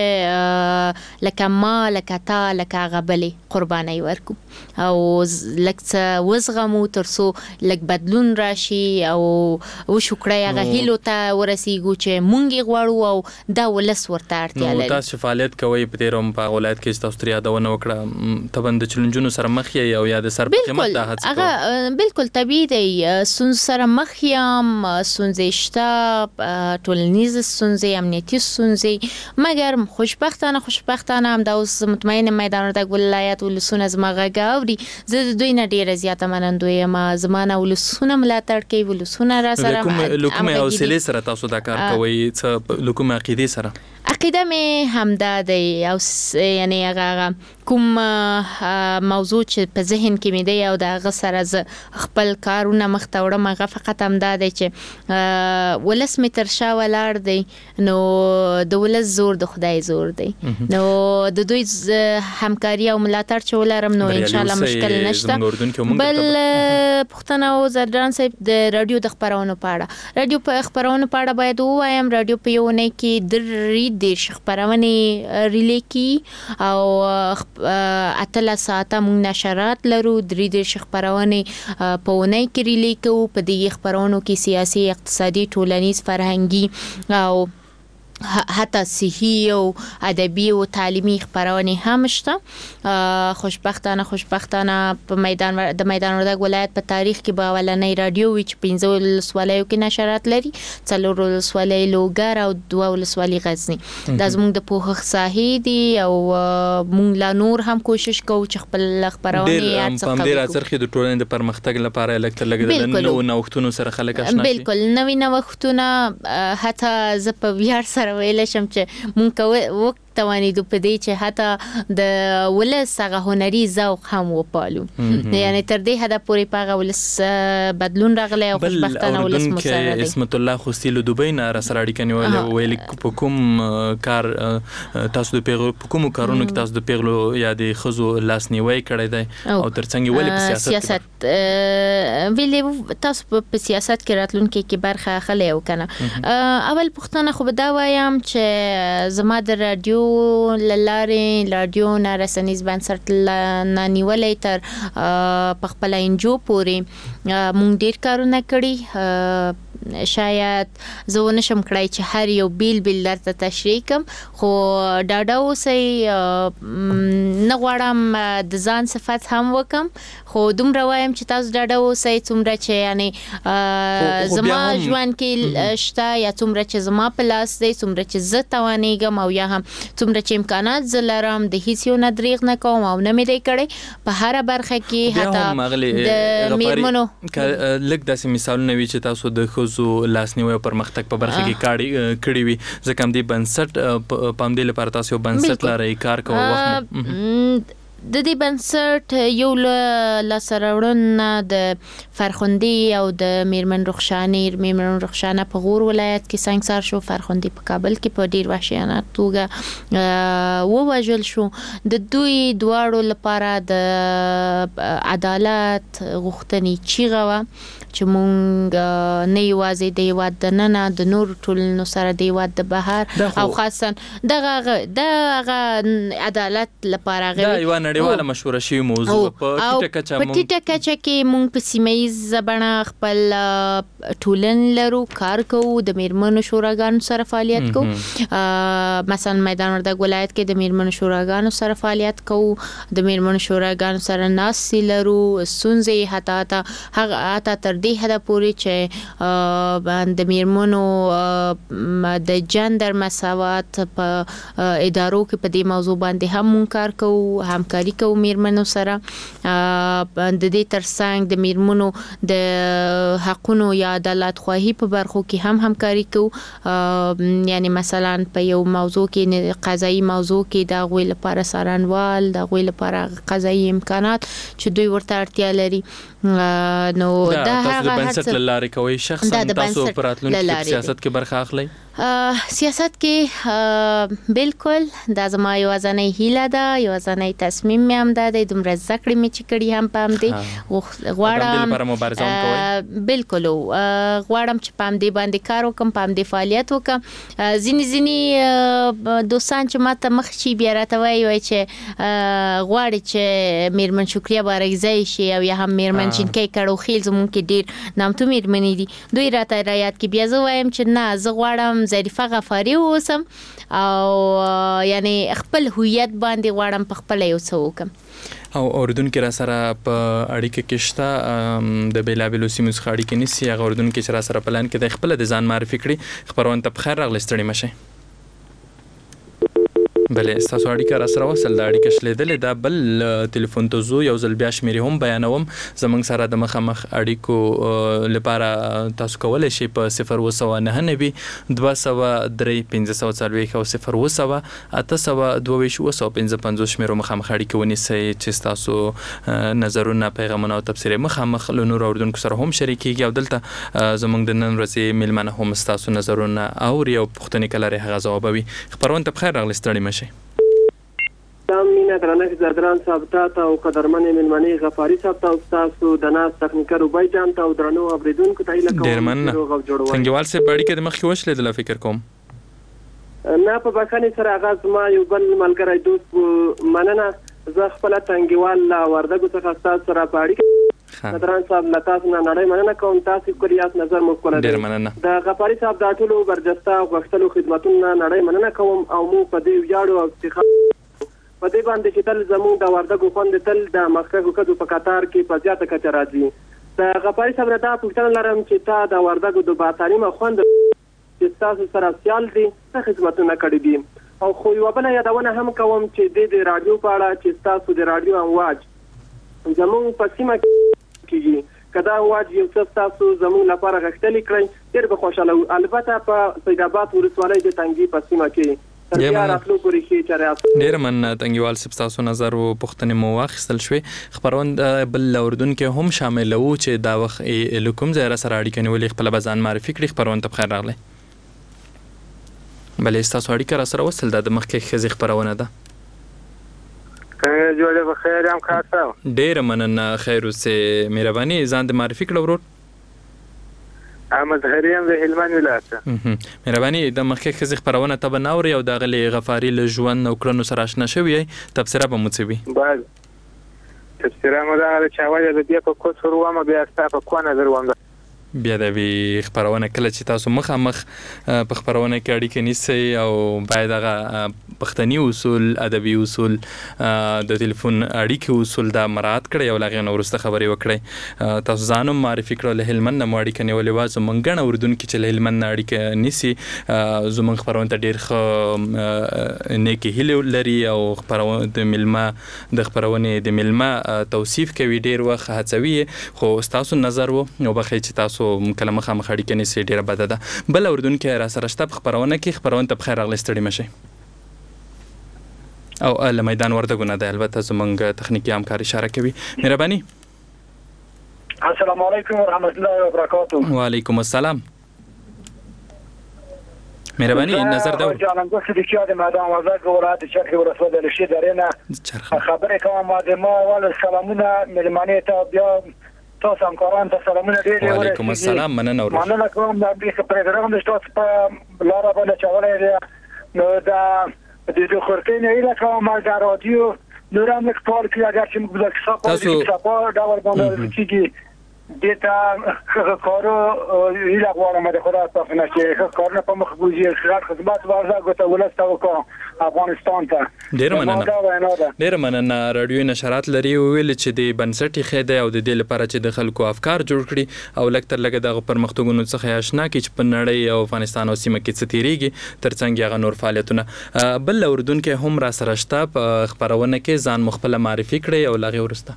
چې لکه ما لکه تا لکه هغه بلې قرباني ورکو او لکه څه وزغمو تر څو لکه بدلون راشي او وشکړی هغه هیلو ته ورسیږو چې مونږ غواړو او دا ولس ورته اړتیا لري. نو تاسو فعالیت کوئ په دې روم په ولایت کې تاسو تر یادونه وکړه تبند چیلنجونو سره مخ یې او یا د سر بالکل هغه بالکل طبيعي دی سن سره مخ یم سنځې شته ټولنیز سنځې امنیتي سنځې مګر خوشبختانه خوشبختانه هم دا اوس مطمئن میدان د ولایت ولسونه زما غاوري زه د دوی نه ډیره زیاته منندوی یم زمانه ولسونه ملاتړ کوي ولسونه را سره لکه او سلی سره تاسو دا کار کوي څه لکه عقیده سره عقیده مې همدا دی او یعنی هغه کوم موضوع چې په ذهن کې مې دی او دا هغه سره ز خپل کارونه مخ ته وړم هغه فقط همدا دی چې ولس مې تر شا ولاړ دی نو د ولس زور د خدای زور دی نو د دوی همکاري او ملاتړ چې ولرم نو ان شاء الله مشکل نشته بل پښتنه او زردان صاحب د رادیو د خبرونو پاړه رادیو په خبرونو پاړه باید وایم رادیو په یو نه کې د ډیر خبرونه ریلی کی او اتله ساعته مونږ نشرات لرو درې ډیر خبرونه په ونې کې ریلی کوو په دې خبرونو کې سیاسي اقتصادي ټولنیز فرهنګي او حتی صحي او ادبي او تعلیمي خبرونه هم شته خوشبختانه خوشبختانه په میدان د میدان وردګ ولایت په تاریخ کې به ولنۍ رادیو چې پنځه ولسوالیو کې نشرات لري څلور ولسوالۍ لوګر او دوه ولسوالۍ غزنی دا زموږ د پوهه ساحې دي او مونږ لا نور هم کوشش کوو چې خپل خبرونه یاد څخه په ډیر اثر کې د ټولنې د پرمختګ لپاره الکتر لګیدل نو نوښتونو سره خلک آشنا شي بالکل نوې نوښتونه حتی ز په ویار سره ویل شم چې مونږ وخت توانیدو په دې چې حتی د ولس هغه هنري ذوق هم وپالو یعنی تر دې حد پورې پاغه ولس بدلون راغلی او خوشبختانه ولس مسره دی. اسمت الله خوستي له دوبۍ نه را سره اړیکه نیولې ویل په کوم کار تاسو د پیغلو په کوم کارونو کې تاسو د پیغلو یا د خزو لاس نیوي کړی دی او ترڅنګ ولې په سیاست سیاست ویلې تاسو په سیاست کې راتلونکي کې برخه اخلي او کنه اول پښتنه خو دا وایم چې زما د رادیو للارې رادیو نارسنیز بنسټ نه نیولې تر په خپل انجو پورې مونږ ډیر کارونه کړی شاید زه ونشم کړای چې هر یو بیل بیل درته تشریح کوم خو ډاډه اوسئ نه غواړم د ځان صفات هم وکم خو دومره وایم چې تاسو ډاډه اوسئ څومره چې یعنی زما ژوند کې شته یا څومره چې زما په لاس دی څومره چې زه توانېږم او یا هم څومره چې امکانات زلرم د هیڅ یو نه دریغ نه کوم او نه مې دی کړی په هر برخه کې حتی د میرمنو لکه داسې مثالونه وي چې تاسو د خزو لاسنیوي او پرمختګ په برخه کې کاړي کړی وي ځکه هم دې بنسټ پام دې لپاره تاسو یو بنسټ لري کار کوو وخت د دې بنسټ یو لاسراوړن د فرخندي او د میرمن رخشانی میرمن رخشانه په غور ولایت کې څنګه شو فرخندي په کابل کې په ډیر وحشیانه توګه ووجل شو د دوی دواړو لپاره د عدالت غوښتنې چیغه و چې مونږ نه یوازې د یواد د ننه د نور ټولنو سره د یواد د بهر او خاصا دغه دغه عدالت لپاره غوښتنه نړیواله مشوره شوی موضوع په ټیټه کچه په ټیټه کچه کې مونږ په سیمایي زبانه خپل ټولن لرو کار کوو د میرمنو شوراګانو سره فعالیت کوو مثلا میدان وردګ ولایت کې د میرمنو شوراګانو سره فعالیت کوو د میرمنو شوراګانو سره ناسي لرو سنځي حتی هغه حتی تر دې حد پورې چې د میرمنو د جندر مساوات په ادارو کې په دې موضوع باندې هم مونږ کار کوو همکاري همکاري کوو میرمنو سره د دې ترڅنګ د میرمنو د حقونو یا عدالت خواهی په برخو کې هم همکاري کوو یعنی مثلا په یو موضوع کې قضایي موضوع کې د غوي لپاره سرانوال د غوي لپاره قضایي امکانات چې دوی ورته اړتیا لري نو دا هغه بنسټ لاره کوي شخصا تاسو پراتلونکو سیاست کې برخه اخلي سیاست کې بالکل دا زما یو ځاني هیله ده یو ځاني تصمیم مې هم ده د دومره زکړې مې چې کړي هم پام دي غواړم بالکل غواړم چې پام دي باندې کار وکم پام دي فعالیت وکم ځینی ځینی دوستان چې ماته مخ شي بیا راته وایي چې غواړي چې میرمن شکریا بارګزی شي او یا هم میرمن چینکې کړو خیل زمون کې ډیر نامتو میرمنې دي دوی راته رایات کې بیا زه وایم چې نه زه غواړم ظریفه غفاری اوسم او یعنی خپل هویت باندې غواړم په خپل یو څه وکم او اوردون کې را سره په اړیکه کې شته د بیلابلو سیمو څخه اړیکې نیسي هغه اوردون کې چې را سره پلان کې د خپل د ځان معرفي کړي خبرونه ته بخیر راغلی ستړي مشه بلې تاسو اړیکه را سره وصل د اړیکه شلیدل دا بل ټلیفون ته زو یو ځل بیا شمیرې هم بیانوم زمنګ سره د مخامخ اړیکو لپاره تاسو کولای شئ په صفر وسو نه نوي دوه سوه درې پنځه سوه څلوېښت او صفر وسو اته سوه دوه ویشت وسو پنځه پنځوس شمیرو مخامخ اړیکه ونیسئ چې تاسو نظرونه پیغامونه او تبصرې مخامخ له نور اوردونکو سره هم شریکېږي او دلته زمنګ د نن ورځې میلمانه هم تاسو نظرونه اوري او پوښتنې کله لري هغه ځوابوي خبرونه ته بخیر راغلی ستړي مشه مینا درنه زردران صاحب ته او قدرمن میلمنې غفاری صاحب ته تاسو د ناس تخنیکر وبای جان ته او درنو اوریدونکو ته اله کوم څنګهوال سه باندې کې د مخ وشل د فکر کوم نه په بخښنې سره آغاز ما یو بل ملګری دوست مننه زه خپل تنګیوال وردګو څخه تاسو سره پاړی زردران صاحب له تاسو نه نړۍ مننه کوم تاسو کلیات نظر مو کوله ډیر مننه د غفاری صاحب د ټولو برجسته او غښتلو خدماتونو نړۍ مننه کوم او مو په دې ویاړو او افتخار په دې باندې چې تل زموږ د وردګو خوند تل د مخکې کډو په قطار کې په زیاته کچه راځي د غفاری صاحب دا پوښتنه لرم چې تا د وردګو د باتانیمه خوند چې تاسو سره سیال دي څه خدماتونه کړې دي او خو یو بل یادونه هم کوم چې د رادیو په اړه چې تاسو د رادیو امواج زموږ په سیمه کې کدا امواج یو څه تاسو زموږ لپاره غښتلې کړئ ډېر به خوشاله البته په سید آباد ولسوالۍ د تنګي په سیمه کې ډیر من تنګیوال سپ تاسو نظر او پښتنې مو واخیستل شوې خبرون بل اردن کې هم شامل وو چې دا وخت لکم زیره سره اړیکه نیولې خپل بزان معرفي کړی خبرون ته بخیر راغلی بلې تاسو اړیکه را سره وصل د مخکې خزي خبرونه ده کنه جوړه بخیر هم خاصه ډیر مننه خیر اوسه مهرباني ځان د معرفي کړو ورو احمد هریم د هلمند ولایت مهرباني د مخکې خزي خبرونه ته بناوري او د غلي غفاری له ژوند او کړنو سره آشنا شوی تبصره به مڅوي بعد تبصره مو دا چې اول د دې په کوڅه ورومه بیا تاسو په کو نظر ومه بیا د وی خبرونه کله چې تاسو مخامخ په خبرونه کې اړیکه نیسئ او باید هغه پښتني اصول ادبي اصول د ټلیفون اړیکې اصول دا مراعات کړئ او لغې نو ورسته خبرې وکړئ تاسو ځانم معرفي کړو له هلمند نه اړیکه نیولې و زمونږ غن اوردونکو چې له هلمند نه اړیکه نیسي زمونږ خبرونه ته ډېر ښه نیکې هیلې لري او خبرونه د ملما د خبرونه د ملما توصیف کوي ډېر وخت هڅوي خو تاسو نظر وو نو بخې چې تاسو کله مخامخ اړیکه نیسي ډېره بده ده بل اوردونکو را سره شته خبرونه کې خبرونه ته بخیر راغلی ستړي مشه او له میدان وردګو نه ده البته زمونږ تخنیکی همکار اشاره کوي مهرباني السلام علیکم ورحمت الله وبرکاته وعلیکم السلام مهرباني نظر دا جانم د سړي د میدان وردګو ولایت شرقي ولسوالۍ د شي درنه خبره کوم ما د ما ول سلامونه ملمانه ته بیا تاسو همکاران ته سلامونه ډېر وعلیکم السلام مننه ورو مننه کوم د دې پروګرام د تاسو په لار باندې چولې نو دا د دې خورتين ایله کوم ما د رادیو نورم لیک پال کې اگر چې موږ د حساب په حساب دا ور باندې کیږي دته کارو ایله غواړم د خدا تاسو نه چې کارونه په مخ بوزي خدمت خدمت ورزه غوته ولسته وکړه افغانستان ته ډیر مننه ډیر مننه رادیو نشرات لري ویل چې د بنسټي خېده او د دې لپاره چې د خلکو افکار جوړ کړي او لکتر لګه د پرمختګونو څخه آشنا کی چې په نړۍ او افغانستان او سیمه کې څه تیریږي ترڅنګ هغه نور فعالیتونه بل اردن کې هم را سره شته په خبرونه کې ځان مخبل معرفي کړي او لغه ورسته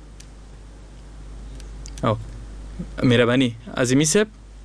او مهرباني عظیمی صاحب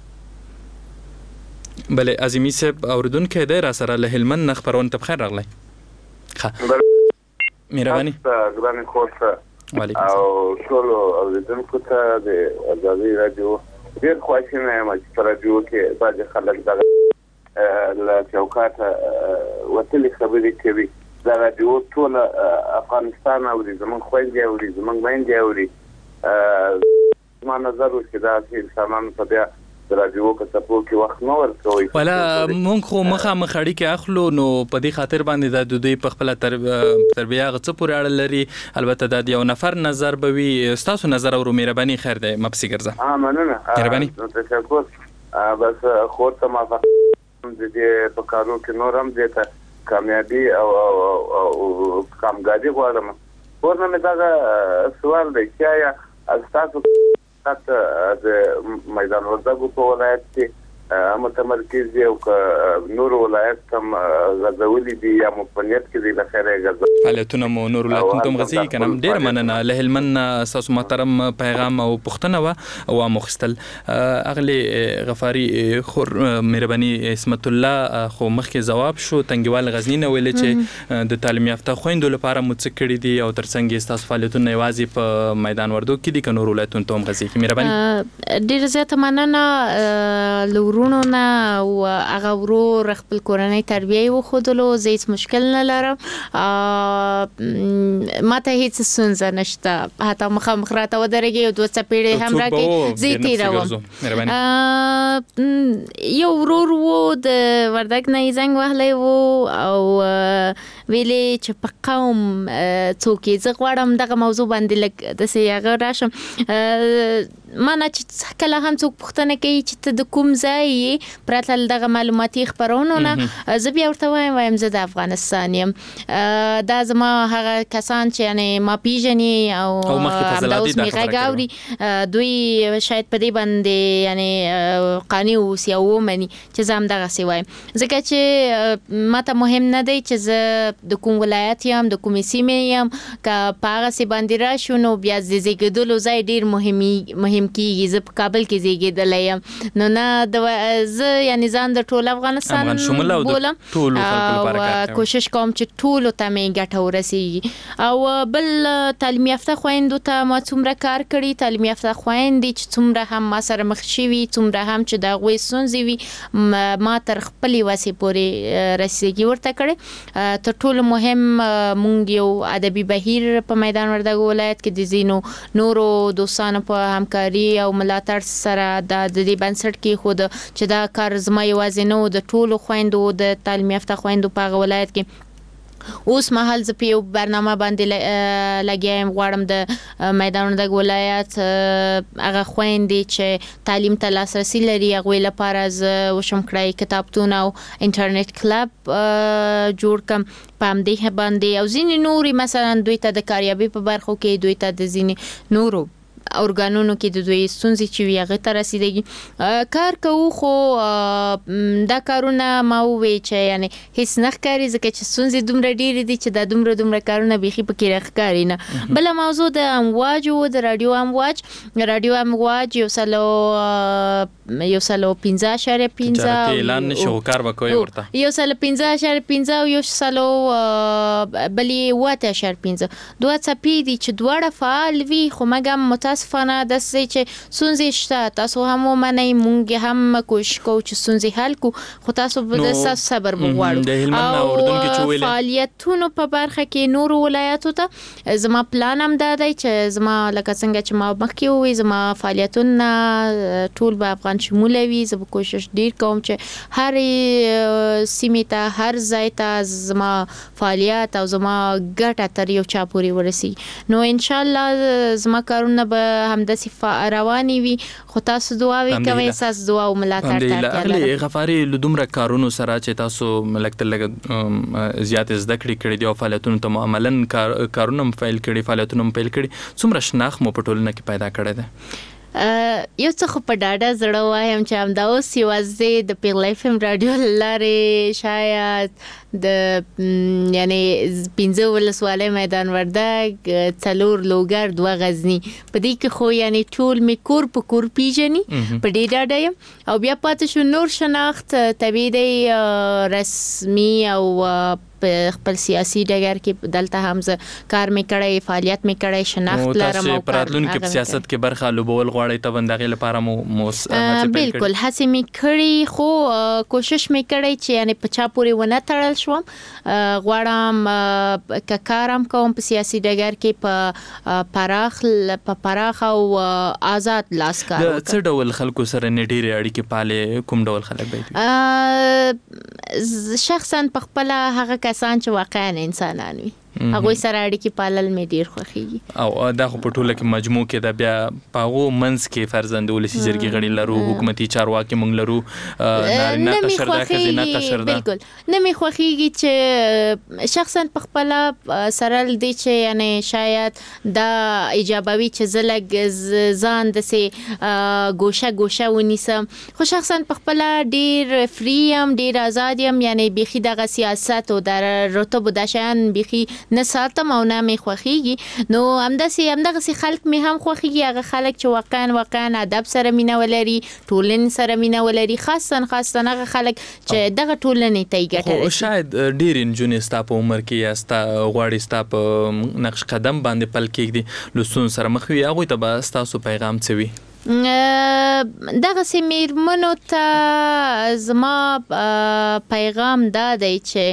بله عظیمی صاحب اردن کې د را سره له هلمند خبرونه ته بخیر راغلی ښه مهرباني ګران خوسته او ټول اوریدونکو ته د ازادي رادیو ډیر خوښنه یم چې په رادیو کې باندې خلک دا له چوکاټه وتلي خبرې کوي دا رادیو ټول افغانستان او زمونږ خويندې او زمونږ میندې او ما نظر چې دا چې انسانانو په بیا د رادیو په سپو کې وخت نو ورکوي ولا مونږ خو مخه مخړی کې اخلو نو په دې خاطر باندې د دوی په خپل تربیه غڅ پورې اړه لري البته د یو نفر نظر به وي تاسو نظر او مهرباني خیر دی مپسي ګرځه ها مننه مهرباني تشکر بس خو ته ما د دې په کارو کې نورم دې ته کامیابی او او کامګادي غواړم ورنه مې دا سوال دی چې تاسو حتی د میدان وردګو په ولایت کې متمرکز یو نور ولایت هم غزولي دي یا مپنیت کې دي لخره غزا فعالیتونه مو نور ولایتونو ته غزي کنه ډیر مننه له هلمند اساس محترم پیغام او پښتنه و او مخستل اغلی غفاری خور مهرباني اسمت الله خو مخکې جواب شو تنګوال غزنی نه ویل چې د تعلیم یافته خويندو لپاره متسکړي دي او ترڅنګ استاس فعالیتونه یوازي په میدان وردګو کې دي کنه ولایتونو ته غزي مهرباني ډیر زیات مننه ورونو نه او هغه ورو خپل کورنۍ تربیه و خودلو زه هیڅ مشکل نه لرم ماته هیڅ ستونزه نشته حتی مخامخ راته ودرېږي او دوه څپېړې هم راکړي زه یې تېروم یو ورور و د وردګ نه یې زنګ وهلی و او ویلې چې په قوم څوک یې زه غواړم دغه موضوع باندې لږ داسې هغه راشم مانه چې کله هم څوک پوښتنه کوي چې ته د کوم ځای یې پرته له دغه معلوماتي خپرونو نه زه بیا ورته وایم وایم زه د افغانستان یم دا زما هغه کسان چې یعنې ما پیژني او همدا اوس مې غږ اوري دوی شاید په دې باندې یعنې قانع اوسي او ومني چې زه همدغسې وایم ځکه چې ماته مهم نه دی چې زه د کوم ولایت یم د کومې سیمې یم که په هغسې باندې راشو نو بیا د زیږېدلو ځای ډېر مهم کیږي زه په کابل کې زیږېدلی یم نو نه د زه یعنی ځان د ټول افغانستان بولم او کوشش کوم چې ټولو ته مې ګټه ورسیږي او بل تعلیم یافته خویندو ته ما څومره کار کړي تعلیم یافته خویندې چې څومره هم ما سره مخ شوي څومره هم چې د هغوی ستونزې وي ما تر خپلې وسې پورې رسیدګي ورته کړې تر ټولو مهم مونږ یو ادبي بهیر په میدان وردګو ولایت کې د ځینو نورو دوستانو په همکاري او ملاتړ سره د دې بنسټ کې خود چې دا کار زما یوازې نه و د ټولو خویندو د تعلیم یافته خویندو په هغه ولایت کې اوس مهال زه په یو برنامه باندې لګیا یم غواړم د میدان وردګ ولایت هغه خویندې چې تعلیم ته لاسرسي لري هغوی لپاره زه وشم کړی کتابتون او انټرنیټ کلب جوړ کړم په همدې باندې او ځینې نورې مثلا دوی ته د کاریابۍ په برخو کې دوی ته د ځینې نورو ارګانونو کې د دوی ستونزې چې وي هغې ته رسیدګي کار کوو خو دا کارونه ما ووی چې یعنې هیڅ نه ښکاري ځکه چې ستونزې دومره ډېرې دي چې دا دومره دومره کارونه بیخي پکې راښکاري نه بله موضوع د امواج و د راډیو امواج راډیو امواج یو سلو یو سلو پنځه اعشاریه پنځه اعلان نشي خو کار به کوئ ورته یو سلو پنځه اعشاریه پنځه او یو سلو بل یې اووه اته اعشاریه پنځه دوه څپې دي چې دواړه فعال وي خو مګم متاسفانه داسې چې ستونزې شته تاسو هم ومنئ مونږ هم کوشش کوو چې ستونزې حل کړو خو تاسو به د ستاسو صبر به غواړو او فعالیتونو په برخه کې نورو ولایاتو ته زما پلان هم دا دی چې زما لکه څنګه چې ما مخکې وویل زما فعالیتونه ټول به افغان شموله وي زه به کوشش ډېر کوم چې هرې سیمې ته هر ځای ته زما فعالیت او زما ګټه تر یو چا پورې ورسي نو انشاءالله زما کارونه به همداسې رواني وي خو تاسو دعاوي کوئ اساس دعا او ملاتړ ته اړتیا لري. غفاري لدومره کارونو سره چې تاسو ملکت لګ زیات زده کړې کړې دي او فعالیتونو ته عملاً کارونه فایل کړي فعالیتونه پیل کړي څومره شناخت مو په ټولنه کې پیدا کړی دی؟ یو څه خو په ډاډه زړه وایم چې همدا اوس یوازې د پیغله اف ام رادیو لارې شاید د یعنی پنځه ولسوالۍ میدان وردګ څلور لوګر دوه غزني په دې کې خو یعنی ټول می کور په کور پیژني په دې ډاډه یم او بیا پاتې شو نور شناخت طبيعي رسمي او خپل سیاسي ډګر کې دلته هم ز کار می کړی فعالیت می کړی شناخت لرم او پراتلون کې سیاست کې برخه لوبول غواړي ته بندغه لپاره مو بالکل هڅه می کړی خو کوشش می کړی چې یعنی په چا پورې ونه تړل شوم غواړم ک کارم کوم په سیاسي ډګر کې په پراخ په پراخ او آزاد لاس کار د څه ډول خلکو سره نډيري اړیکې پاله کوم ډول خلک به شخصا په خپل هغه کسان چې واقعا انسانان وي هغه سره اړیکې پالل مې ډیر خوښیږي او دا خو په ټوله کې مجموع کې دا بیا پاغو منس کې فرزند ولسی جرګي غړي لرو حکومتي چارواکي مونږ لرو نارینه قشر دا خزینه قشر دا بالکل نه مې خوښیږي چې شخصا په خپل سره دي چې یعنی شاید دا ایجابوي چې زلګ ځان د سي ګوشه ګوشه ونیسم خو شخصا په خپل ډیر فریم ډیر آزاد یم یعنی بيخي دغه سیاست او د رتب د شان بيخي نه ساتم او نه مې خوښیږي نو همداسې همدغه خلک مې هم خوښیږي هغه خلک چې واقعا واقعا ادب سره مینه ولري ټولنې سره مینه ولري خاصا خاصا هغه خلک چې دغه ټولنې ته یې ګټه رسوي. شاید ډیر انجونې ستا په عمر کې یا ستا غواړي ستا په نقش قدم باندې پل کېږدي لسون سره مخ وي هغوی ته به ستاسو پیغام څه وي؟ دغه سیمرمنو ته زما پیغام دا دی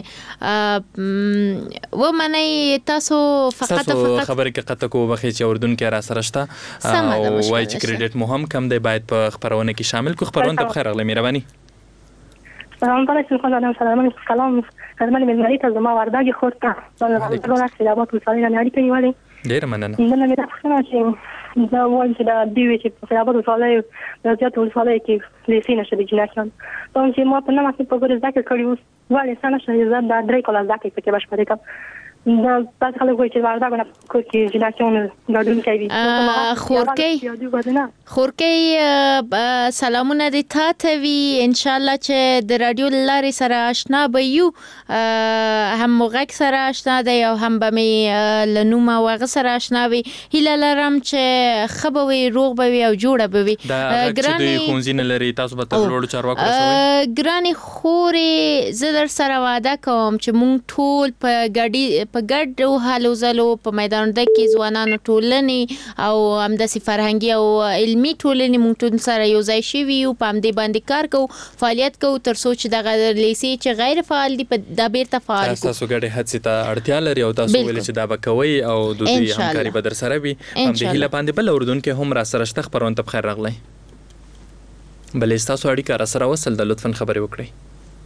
چې و منی تاسو فقط فقط خبرې کې قطه کو بخې چې اردن کې را سره شته او وای چې کریډټ مو هم کم دی باید په خبرونه کې شامل کو خبرونه ته بخیر اغلی مهرباني سلام علیکم خدای سلام سلام خدمت ملي ته زما وردګي خورته ټول خلابات وسایل نه اړیکې نیولې ډیر مننه نن مې دا څنګه چې دا وایي چې دا دی چې په خلابات وسایل د زیات وسایل کې لیسي نشه د جناشن په چې ما په نامه په ګورز ذکر کړیو ولې سنه شې زاد د درې کله ذکر پکې باش پدې کوم دا تاسو خلک وایي چې وردګ نه کوي جناشن ګډون کوي خورکې خورکې سلامونه دې ته وی ان شاء الله چې د رادیو لارې سره آشنا به یو هم موږ سره آشنا دی او هم به مې لنومه وغه سره آشنا وي هیله لرم چې خبوي روغ به وي او جوړه به وي ګراني خونځینه لري تاسو به تر وړو چارواکو رسوي ګراني خوري زه در سره وعده کوم چې مونږ ټول په ګډي په ګډو حالو زلو په میدان د کې ځوانانو ټولنې او همداسې فرهنګي او علمي ټولنې مونږ ټول سره یو ځای شوي یو په همدې باندې کار کوو فعالیت کوو تر څو چې دغه لیسي چې غیر فعال دي په دا بیرته فعال کوو تاسو ګډې هڅې ته اړتیا لري او تاسو ویل چې دا به کوي او د دې همکاري به در سره وي همدې هیله باندې بل اردن کې هم را سره شته خبرونه ته بخیر راغلی بلې تاسو اړیکه را سره وصل د لطفا خبرې وکړئ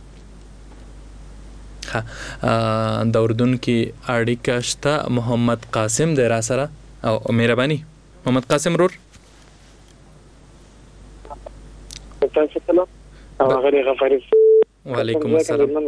د اردن کې اړیکه شته محمد قاسم د را سره او مهرباني محمد قاسم رور تاسو ته او غری غفاری وعلیکم السلام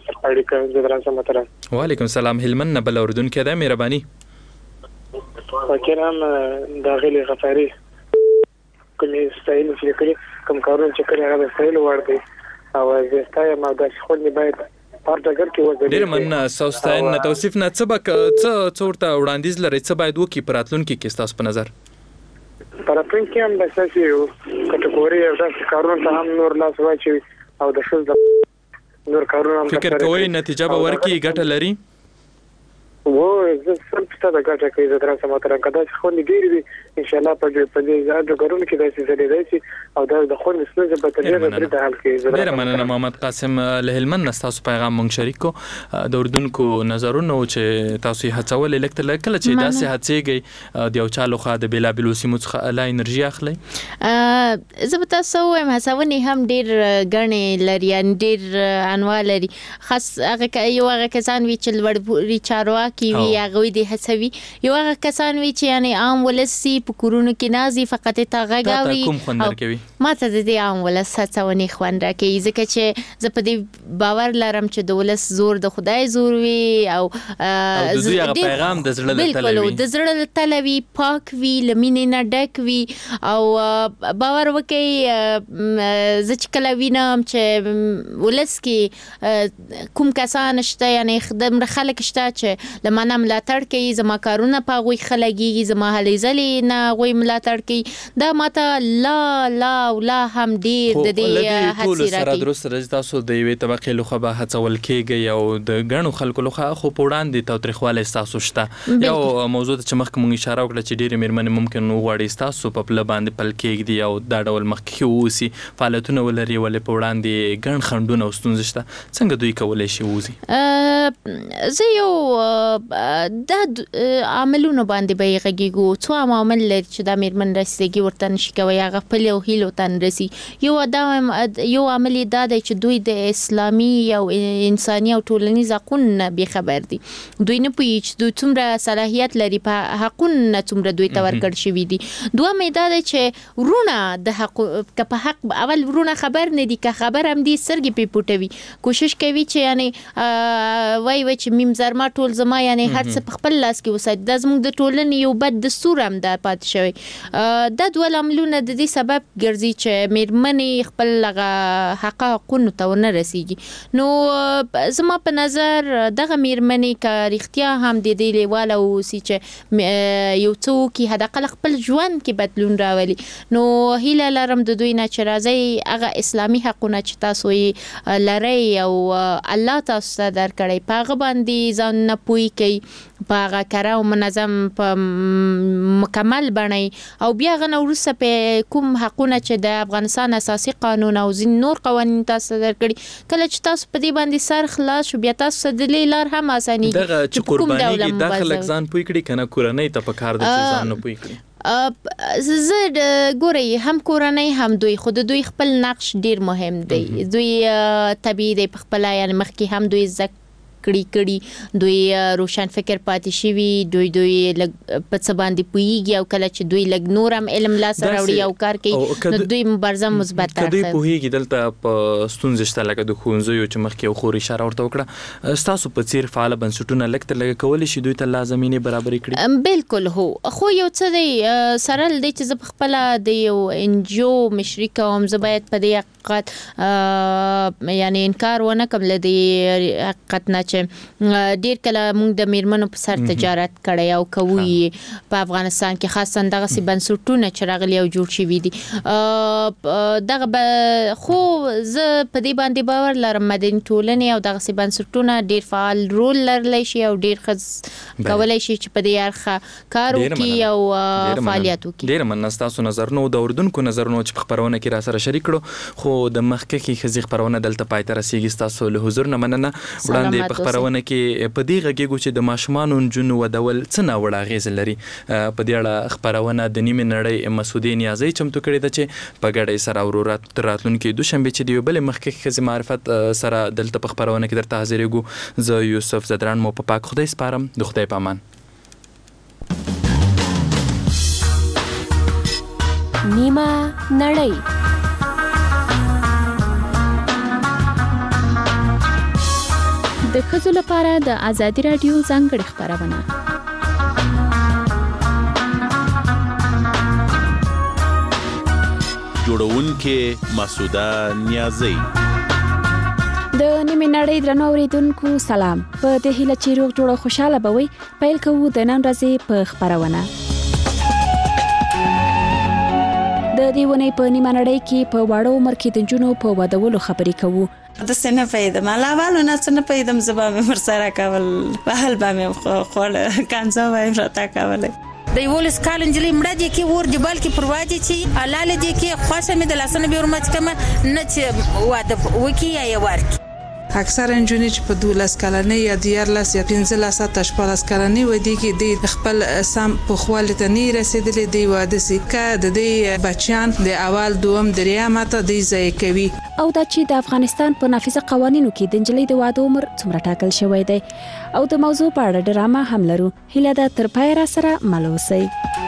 وعلیکم السلام هلمن نه بل اردن کې ده مهرباني فکرام داخلي غفاری کوم ستایل فکر کوم کارونه چې کړی هغه ستایل ورته او زه ما د خپل باید ډیر مننه سوستاین نه توصیف نه څه بک څه څورته وړاندیز لري څه باید وکي پراتلون کې کې تاسو په نظر پراتلون کې هم د ساسي کټګوري او د کارونو ته هم نور لاس واچي او د شل نور کارونو هم فکر کوي نتیجه به ورکي ګټه لري و زه سم څه د ګټه کوي زه درته ماتره کدا چې خو نه ډیر دي ان شاء الله په دې په دې ځای کارونو کې داسې زړې دي او دا د خو نسله په تدریج سره د حل کې ډیر مننه محمد قاسم له هلمند تاسو پیغام مونږ شریک کو د اردن کو نظرونه چې تاسو هڅول لکه کله چې داسې هڅېږي د یو چالو خا د بلا بلوسی مڅخه اله انرژي اخلي زه به تاسو وایم هڅونه هم ډیر غنې لري ډیر انواع لري خاص هغه یو هغه کسان وی چې لوړ چارواکي وي هغه د هڅوي یو هغه کسان وي چې یعنی عام ولسی په کورونو کې نازي فقط تا غاوي کوم خوند کوي ماته د دې عام ولس هڅونې خوند راکوي ځکه چې زه په دې باور لرم چې د ولس زور د خدای زور وي او د دوی هغه پیغام د زړه له تله وي د زړه له تله وي پاک وي لمینې نه ډک وي او باور وکي زه چې کله وینم چې ولس کې کوم کسان شته یعنی خدام خلک شته چې لمنه ملاتړ کوي زما کارونه په غوي خلګي زما هلي زلي نه غوي ملاتړ کوي دا ماته لا لا لا هم ډیر د دې هڅې سره درست راځي تاسو د یوې طبقې لخوا به هڅول کېږي او د ګڼو خلکو لخوا خو په وړاندې تاوتریخوالی ستاسو شته یو موضوع چې مخکې مونږ اشاره وکړه چې ډېرې مېرمنې ممکن وغواړي ستاسو په پله باندې پل کېږدي او دا ډول مخکې واوسي فعالیتونه ولري ولې په وړاندې ګڼ خنډونه او ستونزې شته څنګه دوی کولی شي ووځي زه یو دا عاملونو باندې به یې غږېږو څو عوامل لري چې دا مېرمن رسېدګي ورته نشي کوی هغه خپلې او هیلو ته نه رسي یو دا یو عامل یې دا دی چې دوی د اسلامي او انساني او ټولنیز حقونو نه بېخبر دي دوی نه پوهېږي چې دوی څومره صلاحیت لري په حقونو نه څومره دوی ته ورکړل شوي دي دویم یې دا دی چې وروڼه د حق که په حق اول وروڼه خبر نه دي که خبر هم دي سترګې پرې پټوي کوشش کوي چې یعنې وای وای چې میم زرما ټول زما یعنی هر څه په خپل لاس کې وساتي دا زموږ د ټولنې یو بد دستور هم دا پاتې شوی دا دوه لاملونه د دې سبب ګرځي چې مېرمنې خپل هغه حق حقونو ته ونه رسیږي نو زما په نظر دغه مېرمنې که رښتیا هم د دې لیواله واوسي چې یو څوک حداقل خپل ژوند کې بدلون راولي نو هیله لرم د دوی نه چې راځي هغه اسلامي حقونه چې تاسو یې لرئ او الله تاسو ته درکړی په هغه باندې ځان نه پوهی کوي په هغه کره او منظم په مکمل بڼه او بیا هغه نه وروسته په کوم حقونه چې د افغانستان اساسي قانون او ځینې نور قوانین تاسو درکړي کله چې تاسو په دې باندې سر خلاص شو بیا تاسو د دې لار هم اساني دغه چې قرباني دا خلک ځان پوي کړي کنه کورنۍ ته په کار د ځان نه پوي کړي زه ګورئ هم کورنۍ هم دوی خود دوی خپل نقش ډیر مهم دی دوی طبیعي دی په خپل یعنی مخکې هم دوی زک کړي کړي دوی روشن فکر پاتې شوي دوی دوی لګ په څه باندې پوهیږي او کله چې دوی لګ نور هم علم لاس راوړي او کار کوي نو دوی مبارزه مثبت طرف دوی پوهیږي دلته په ستونزې شته لکه د ښوونځیو چې مخکې یو خور اشاره ورته وکړه ستاسو په څیر فعال بنسټونه لږ تر لږه کولی شي دوی ته لا زمینې برابرې کړي بالکل هو خو یو څه دی سره دی چې زه په خپله د یو ان جی او مشري کوم زه باید په دې حقیقت یعنی انکار ونه کړم له دې حقیقت نه ډیر کله موږ د میرمنو په سر تجارت کړی او کوي په افغانستان کې خاصا دغه سی بنسټونه چې راغلي او جوړ شوي دي دغه خو زه په دې باندې باور لرم مدني ټولنې او دغه سی بنسټونه ډیر فعال رول لرلی شي او ډیر ښه کولی شي چې په دې اړخه کار وکړي او فعالیت وکړي. ډېره مننه ستاسو نظرونه او د اردونکو نظرونه چې په خپرونه کې را سره شریک کړو خو د مخکې ښځې خپرونه دلته پای ته رسیږي ستاسو له حضور نه مننه وړاندې په خپرونه کې په دې غږیږو چې د ماشومانو نجونو ودول څه ناوړه اغېزې لري په دې اړه خپرونه د نیمې نړۍ مسعودې نیازۍ چمتو کړې ده چې په ګډۍ سره ورو تر راتلونکي دوشنبې چې د یو بلې مخکې ښځې معرفت سره دلته په خپرونه کې درته حاضرېږو زه یوسف زدران مو په پاک خدای سپارم د خدای په امان. نیمه نړۍ د ښځو لپاره د ازادي راډیو ځانګړې خپرونه جوړونکې مسعوده نیازۍ. د نیمې نړۍ درنو اوریدونکو سلام. په دې هیله چې روغ جوړ او خوشاله به وئ پیل کوو د نن ورځې په خپرونه. د دې ونې په نیمه نړۍ کې په واړه عمر کې د نجونو په ودولو خبرې کوو. د سینه پیدم علاوه نه څه نه پیدم زبا مې ورسره کول په حل به مې خور کانزا وای راته کول د یولس کال انجلی مړه دي کې ور جبال کې پرواجي چې الاله دي کې خوښه مې د لاسنه به ورمت کما نه چې واده وکي یا ورکی اکثر انجونی چې په دولس کلنۍ یا دیارلس یا پنځلس اته شپاړس کلنۍ وای دي کې د خپل سم په خواله ته نه رسیدلې دی واده سي که د دې بچیان د اول دوم دریم ته د ځای کوي. او دا چې د افغانستان په نافذه قوانینو کې د نجلۍ د واده عمر څومره ټاکل شوی دی او د موضوع په اړه ډرامه هم لرو. هیله ده تر پای را سره مل اوسئ.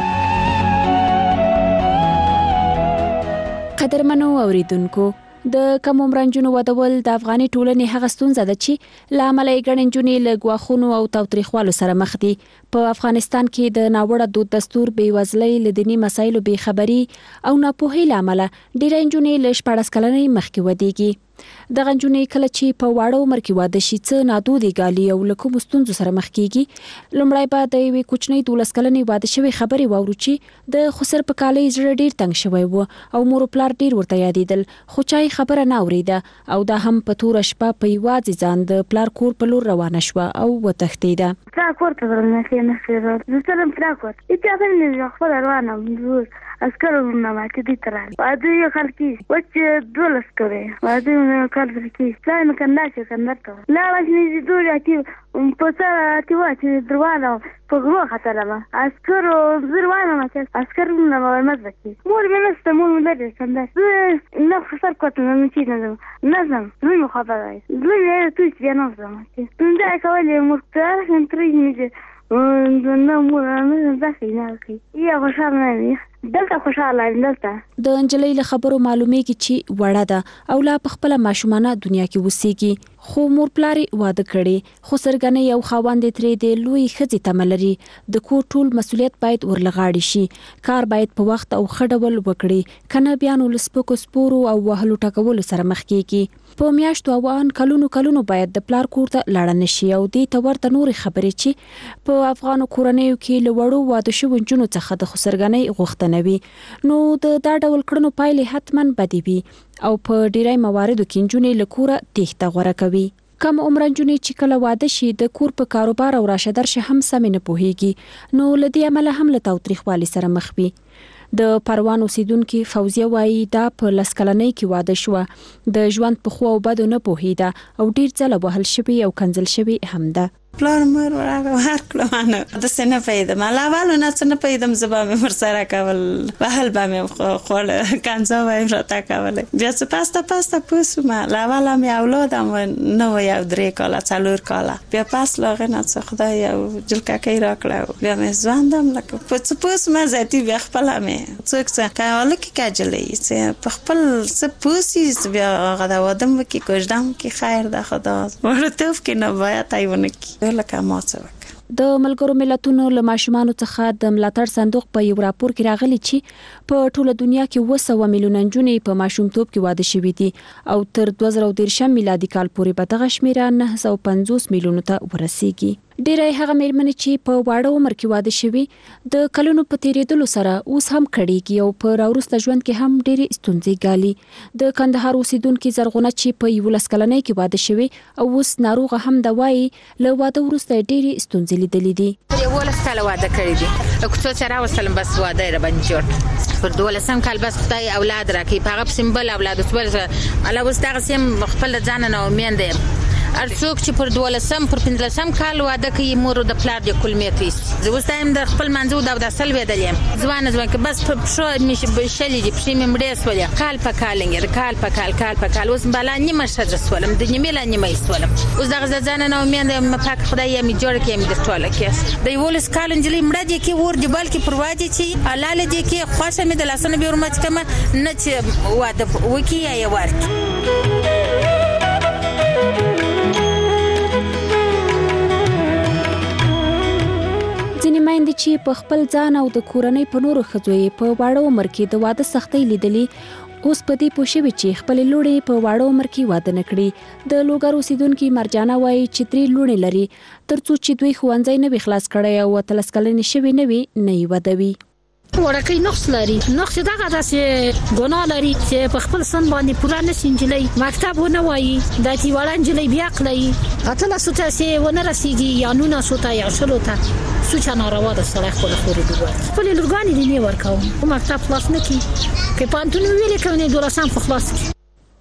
قدرمنو اوریدونکو، د کم عمر نجونو ودول د افغاني ټولنې هغه ستونزه ده چې له امله یې ګڼې نجونې له ګواښونو او تاوتریخوالو سره مخ دي. په افغانستان کې د ناوړه دود دستور، بېوزلۍ، له دیني مسایلو بېخبري او ناپوهۍ له امله ډېری نجونې له شپاړس کلنۍ مخکې ودېږي. دغه نجونې کله چې په واړه عمر کې واده شي څه نادودې ګالي او له کومو ستونزو سره مخ کېږي. لومړی به د یوې کوچنۍ دولس کلنۍ واده شوې خبرې واورو چې د خسر په کالۍ زړه ډېر تنګ شوی و او مور و پلار ډېر ورته یادېدل، خو چا یې خبره نه اورېده او دا هم په توره شپه په یوازې ځان د پلار کور په لور روانه شوه او وتښتېده. پلار کور ته ورم نه کېناستېدل، زه تلم پلار کور ته، هېچا هم نه وي، خپله روانه وم. عسکرو نه ماتې دې ته راغلل. واده یو کال کېږي، وچ دولس کړی، واده یو کال پرې کېږي. پلار مې کندهار کې کندهار ته وم، لاړه چې نږدې دوړې اتي په سر اتي وه چې دروانه په غرو ختلمه. عسکرو زه روانه وم چې عسکرونه به ورمزه کړي. مور مې نشته، مور مې لرې کندهار. زه نه خسر کوته نه چې نه ځم نه ځم زړه مې خفه دی، زړه مې توی چې بیا نه ځم. دا یې کولې مور ته ترې مې نه مور نه ځکه نه کوي یا خوشحاله نه وي. دلته خوشاله یم. دلته د نجلۍ له خبرو معلومیږي چې وړه ده او لا په خپله ماشومانه دنیا کې اوسېږي، خو مور پلار یې واده کړی، خو سرګنۍ او خاوند یې ترې د لویې ښځې تمه لري. د کور ټول مسؤلیت باید ورله غاړې شي، کار باید په وخت او ښه ډول وکړي، که نه بیا نو له سپکو سپورو او وهلو ټکولو سره مخ کېږي. په میاشتو او ان کلونو کلونو باید د پلار کور ته لاړه نه شي او دې ته ورته نورې خبرې چې په افغانو کورنیو کې له وړو واده شوو نجونو څخه د خسرګنۍ غوښتنه وي، نو د دا ډول کړنو پایلې حتما بدې وي او په ډیری مواردو کې نجونې له کوره تېښته غوره کوي. کم عمر نجونې چې کله واده شي د کور په کاروبار او راشه درشه هم سمې نه پوهېږي، نو له دې امله هم له تاوتریخوالي سره مخ وي. د پروان اوسیدونکي فوزیه وایي دا په لس کلنۍ کې واده شوه، د ژوند په ښو او بدو نه پوهېده او ډېر ځله وهل شوې او کنځل شوې هم ده. پلار مور ورغه ورکړم نه داسې نه پوهېدم، له اولو نه څه نه پوهېدم، زه به مې ورسره کول، وهل به مې خوړ، کنځا به یې راته کولی. بیا څه پسته پسته پوه شوم، له اوله مې اولادم نه و یو درې کاله څلور کاله، بیا پس له هغې نه څه خدای یو جلککۍ راکړه، بیا مې ځوندم لکه په څه پوه شوم ذاتي، بیا خپله مې څوک څه که هلکې که نجلۍ چې په خپل څه پوه شي بیا هغه د واده هم وکړي، کوژده هم وکړي، خیر ده خدا وړوتوب کې نه باید یې ونه کړي. لکه ما څه وکړه. د ملګرو ملتونو له ماشومانو څخه د ملاتړ صندوق په یو راپور کې راغلي چې په ټوله دنیا کې اوه سوه میلیونه نجونې په ماشومتوب کې واده شوي دي او تر دوه زره دېرشم میلادي کال پورې به دغه شمېره نهه سوه پنځوس میلیونو ته ورسیږي. ډېری هغه مېرمنې چې په واړه عمر کې واده شوي د کلونو په تېرېدلو سره اوس هم کړېږي او په راوروسته ژوند کې هم ډېرې ستونزې ګالي. د کندهار اوسیدونکي زرغونه چې په یولس کلنۍ کې واده شوي او اوس ناروغه هم ده وایي له واده وروسته ډېرې ستونزې لیدلې دي. یولس کاله واده کړی دي، له کوڅو چې راوستلم بس واده یې راباندې جوړ، پر دولسم کال بس خدای اولاد راکړي، په هغه پسې بل اولاد اوس الله اوس دغسې هم خپل له ځانه نه امیده یم. هر څوک چې پر دولسم پر پنځلسم کال واده کوي مور د پلار د کلمې ته ایستي. زه اوس دا یم د خپل منځه د اوداسه لوېدلې یم، ځوانه ځوان که بس په پښو مې شلې دي، پښې مې مړې سولې، کال په کال انګېر کال په کال کال په کال اوس بالا نیمه ښځه سولم، د نیمې لا نیمه یې سولم. اوس دغه د ځانه نه امیده یم، پاک خدای یې مې جوړه کړي، مې در ټوله کړي. د یولس کالو نجلۍ مړه دې کې ور دې بلکې پر واده چې حلاله دې کې خوښه مې د لاسونه بې ورمات کړمه، نه چې واده وکړي یا یې ورکړي. ځینې میندې چې په خپل ځان او د کورنۍ په نورو ښځو یې په واړه عمر کې د واده سختۍ لیدلې، اوس په دې پوه شوې چې خپلې لوڼې په واړه عمر کې واده نه کړي. د لوګر اوسیدونکي مرجانه وایي چې درې لوڼې لري، تر څو چې دوی ښوونځی نه وي خلاص کړی او اتلس کلنې شوې نه وي نه یې ودوي. وړکۍ نقص لري، نقص دغه داسې ګناه لري چې په خپل سن باندې پوره نشي نجلۍ، مکتب ونه وایي، دا چې وړه نجلۍ بیا عقله اتلسو ته چې ونه رسېږي یا نولسو ته یا شلو ته سوچه ناروا ده. سړی خپله خورې دې ورکړي، خپلې لورګانې دې نه ورکوم، خو مکتب خلاص نه کړي، که پوهنتون ویلې کوي دولسم خو خلاص کړي.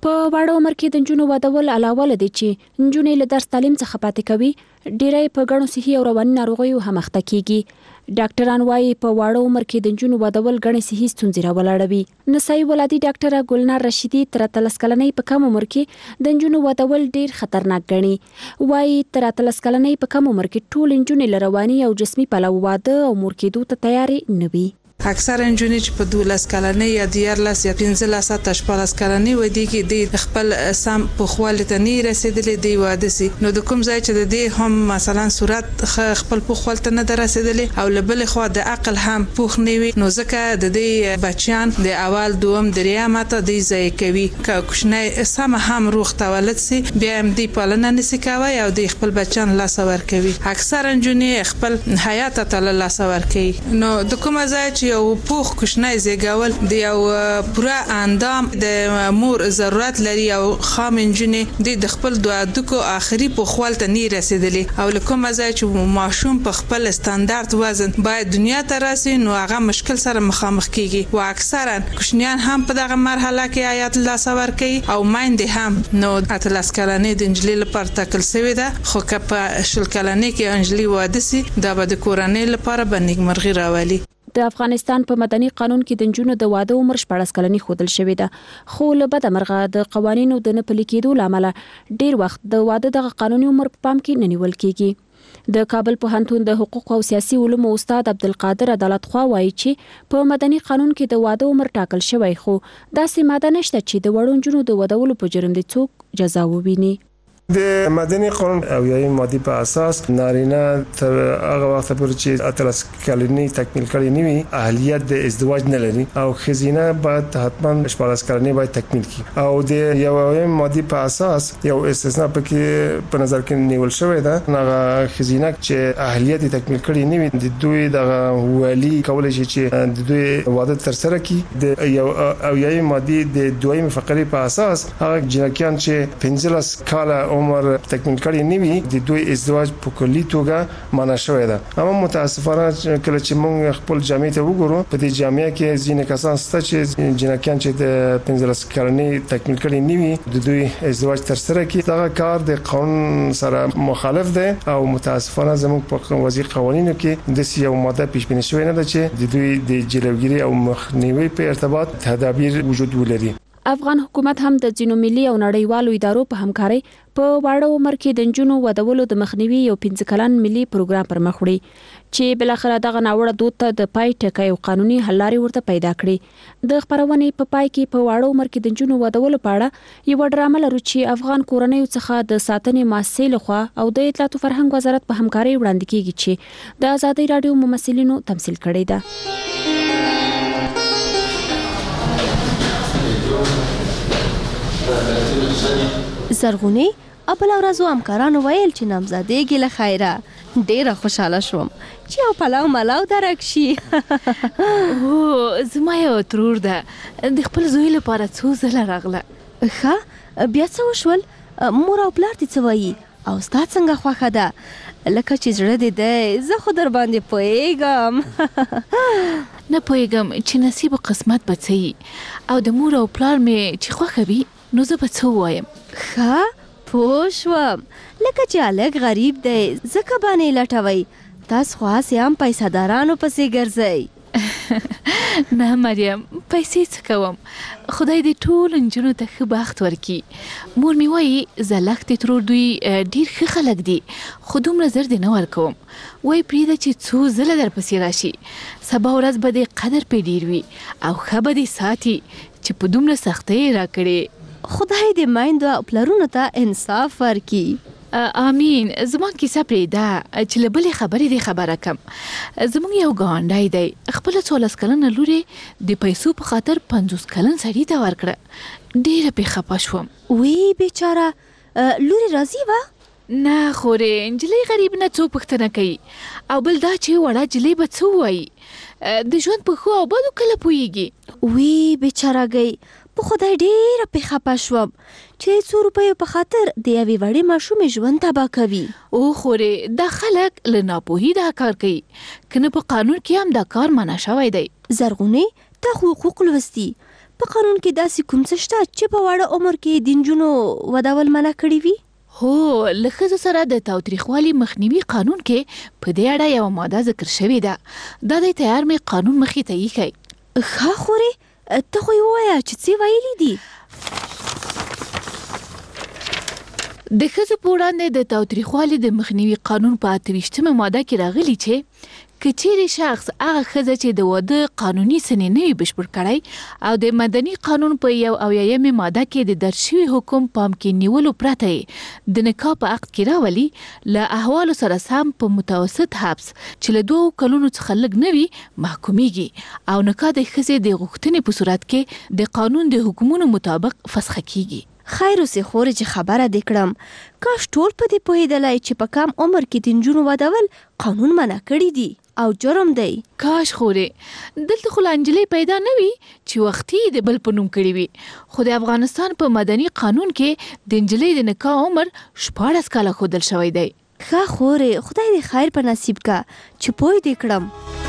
په واړه عمر کې د نجونو ودول علاوه لدی چې نجونې له درس تعلیم څخه پاتې کوي ډېری په ګڼو صحي او رواني ناروغیو هم اخته کیږي. ډاکټران وايي په واړه عمر کې د نجونو ودول ګڼې صحي ستونزې راولاړوي. نسایي ولادي ډاکټره ګلنار رشیدي تر اتلس کلنۍ په کم عمر کې د نجونو ودول ډېر خطرناک ګڼي. وايي تر اتلس کلنۍ په کم عمر کې ټول نجونې له رواني او جسمي پلوه واده او مور کېدو ته تیارې نه وي. اکثر انجونې چې په دولس کلنۍ یا دیارلس یا پنځلس تا شپږ کلنۍ و دي کې د خپل سم په خواله ته نه رسیدلې دی واده سي نو د کوم ځای چې د دې هم مثلا صورت خپل په خواله ته نه رسیدلې او لبل خو د عقل هم پوخ نه وي نو ځکه د دې بچیان د اول دوم دریم ته د ځای کوي که کوښنه سم هم روغ تولد سي بیا هم دی پالنه نسی کوي او د خپل بچیان لاس ور کوي. اکثر انجونې خپل حیات ته لاس ور کوي نو د کوم ځای چې یو پوخ کوښنه زیږول د یو پوره اندام د مور ضرورت لري او خام انجونې د خپل دوه دکو اخري په خپلته نه رسیدلې او لکه ځای چې ماشوم په خپل استاندارد وزن باید دنیا ته راسي نو هغه مشکل سره مخامخ کیږي او اکثرا کوښنیان هم په دغه مرحله کې آیات الله سور کوي او مایندې هم نو اتلس کلنې د انجلي لپاره تکل سوی ده خو که په شل کلنې کې انجلي واده سي دا به د کورنۍ لپاره بنګ مرغي راولي. د افغانستان په مدني قانون کې د نجونو د واده عمر شپږ کلنۍ ښودل شوی ده خو له بده مرغه د قوانینو د نه پلي کېدو لامل ډیر وخت د واده د قانوني عمر په پام کې نه نیول کېږي. د کابل پوهنتون د حقوق او سیاسي علومو استاد عبدالقادر عدالت خوا وایي چې په مدني قانون کې د واده عمر ټاکل شوی خو داسې ماده نشته چې د وړو نجونو د ودولو په جرم د څوک جزا وویني. د مدني قانون او یای ماده په اساس نارینه تر هغه وخت پورې چې اتلس کلنۍ تکمیل کړي نه وي اهلیت د ازدواج نه لري او خزینه باید حتما شپږ کلنۍ باید تکمیل کړي او د یوې ماده په اساس یو استثناء پکې په نظر کې نیول شوی ده هغه خزینه چې اهلیت تکمیل کړي نه وي د دوی د ولی کولای شي چې د دوی واده تر سره کړي د یو او یای ماده د دویم فقره په اساس هغه جنکیان چې پنځلس کاله عمر تکمیل کړي نه وي د دوی ازدواج په کلی توګه منع شوی ده اما متاسفانه کله چې موږ خپل جامعه ته وګورو په دې جامعه کې ځینې کسان ست چې جنکیان چې د پنځلس کلنۍ تکمیل کړي نه وي د دوی ازدواج تر سره کړي دا کار د قانون سره مخالف ده او متاسفانه زموږ په وضعي قوانینو کې د یو ماده پیش بینی شوی نه ده چې د دوی د جلوګیری او مخنیوي په ارتباط تدابیر وجود ولري. افغان حکومت هم د ځینو ملي او نړیوالو ادارو په همکارۍ په واړه عمر کې د نجونو ودولو د مخنیوي یو پنځه کلن ملي پروګرام پر مخ وړي چې بل اخر دغه ناوړه دود ته د پای ټکی او قانوني حل لارې ورته پیدا کړي. د خبرونې په پای کې په واړه عمر کې د نجونو ودولو په اړه یو ډرامه لرو چې افغان کورنیو څخه د ساتنې مؤسسې لخوا او د اطلاعات او فرهنګ وزارت په همکارۍ وړاندې کیږي چې د آزادۍ رادیو ممثلینو تمثيل کړی ده. زرغونی خپل ورځو همکارانو ویل چې نامزادېږي له خیره ډیره خوشاله شوم چې یو پلاو ملاو درک شي. او زما یو ترور ده د خپل زوی لپاره څو ځله راغله. ښه بیا څه وشول مور او پلار دې څه وایي او ستا څنګه خوښه ده لکه چې زړه دې دی زه خو در باندې پوهېږم. نه پوهېږم چې نصیب و قسمت به څه وي او د مور او پلار مې چې خوښه وي نو زه به څه ووایم. ښه پوه شوم لکه چې هلک غریب دی ځکه باندې لټوئ تاسو خو هسې هم پیسه دارانو پسې ګرځئ. نه مریم پیسې څه کوم خدای دې ټول نجونو ته ښه بخت ورکړي. مور مې وایي زلښتې ترور دوی ډېر ښه خلک دي خو دومره زر دې نه ورکوم وایي پرېږده چې څو ځله درپسې راشي سبا ورځ به دې قدر پې ډېر وي او ښه به دې ساتي چې په دومره سختۍ یې راکړې. خدای دې میندو او پلرونو ته انصاف ورکړي. امین. زما کیسه پرېږده چې له بلې خبرې دې خبره کم. زموږ یو ګاونډی دی خپله څوارلس کلنه لور یې د پیسو په خاطر پنځوس کلن سړي ته ورکړه. ډېره پرې خفه شوم. وی بیچاره لور یې راضي وه؟ نه خورې نجلۍ غریب نه څوک پوښتنه کوي او بل دا چې وړه نجلۍ به څه ووایي د ژوند په ښو او بدو کله پوهېږي. وی بیچارهګۍ په خدای ډېره پې خفه شوم چې څو روپیو په خاطر د یوې وړې ماشومې ژوند تباه کوي. او خورې دا خلک له ناپوهي دا کار کوي که نه په قانون کې هم دا کار منع شوی دی. زرغونې تا خو حقوق لوستي په قانون کې داسې کوم څه شته چې په واړه عمر کې د نجونو ودول منع کړي وي؟ هو له ښځو سره د تاوتریخوالي مخنیوي قانون کې په دې اړه یوه ماده ذکر شوې ده. دا د تیار مې قانون مخې ته ایښی. ښه خورې ته خو یې ووایه چې څه ویلي دي. د ښځو په وړاندې د تاوتریخوالي د مخنیوي قانون په اته ویشتمه ماده کې راغلي چې که چیرې شخص هغه ښځه چې د واده قانوني سنې نه وي بشپړ کړی او د مدني قانون په یو اویایمې ماده کې د درج شوي حکم پام کې نیولو پرته یې د نکاح په عقد کې راولي، له احوالو سره سم په متوسط حبس چې له دوو کلونو څخه لږ نه وي محکومیږي او نکاح د ښځې د غوښتنې په صورت کې د قانون د حکمونو مطابق فسخه کیږي. خیر اوسې خورې چې خبره دې کړم، کاش ټول په دې پوهېدلی چې په کم عمر کې د نجونو ودول قانون منع کړي دي او جرم دی. کاش خورې دلته خو لا نجلۍ پیدا نه وي چې وختي د بل په نوم کړي وي، خو د افغانستان په مدني قانون کې د نجلۍ د نکاح عمر شپاړس کاله ښودل شوی دی. ښه خورې خدای دې خیر په نصیب کا چې پوه دې کړم.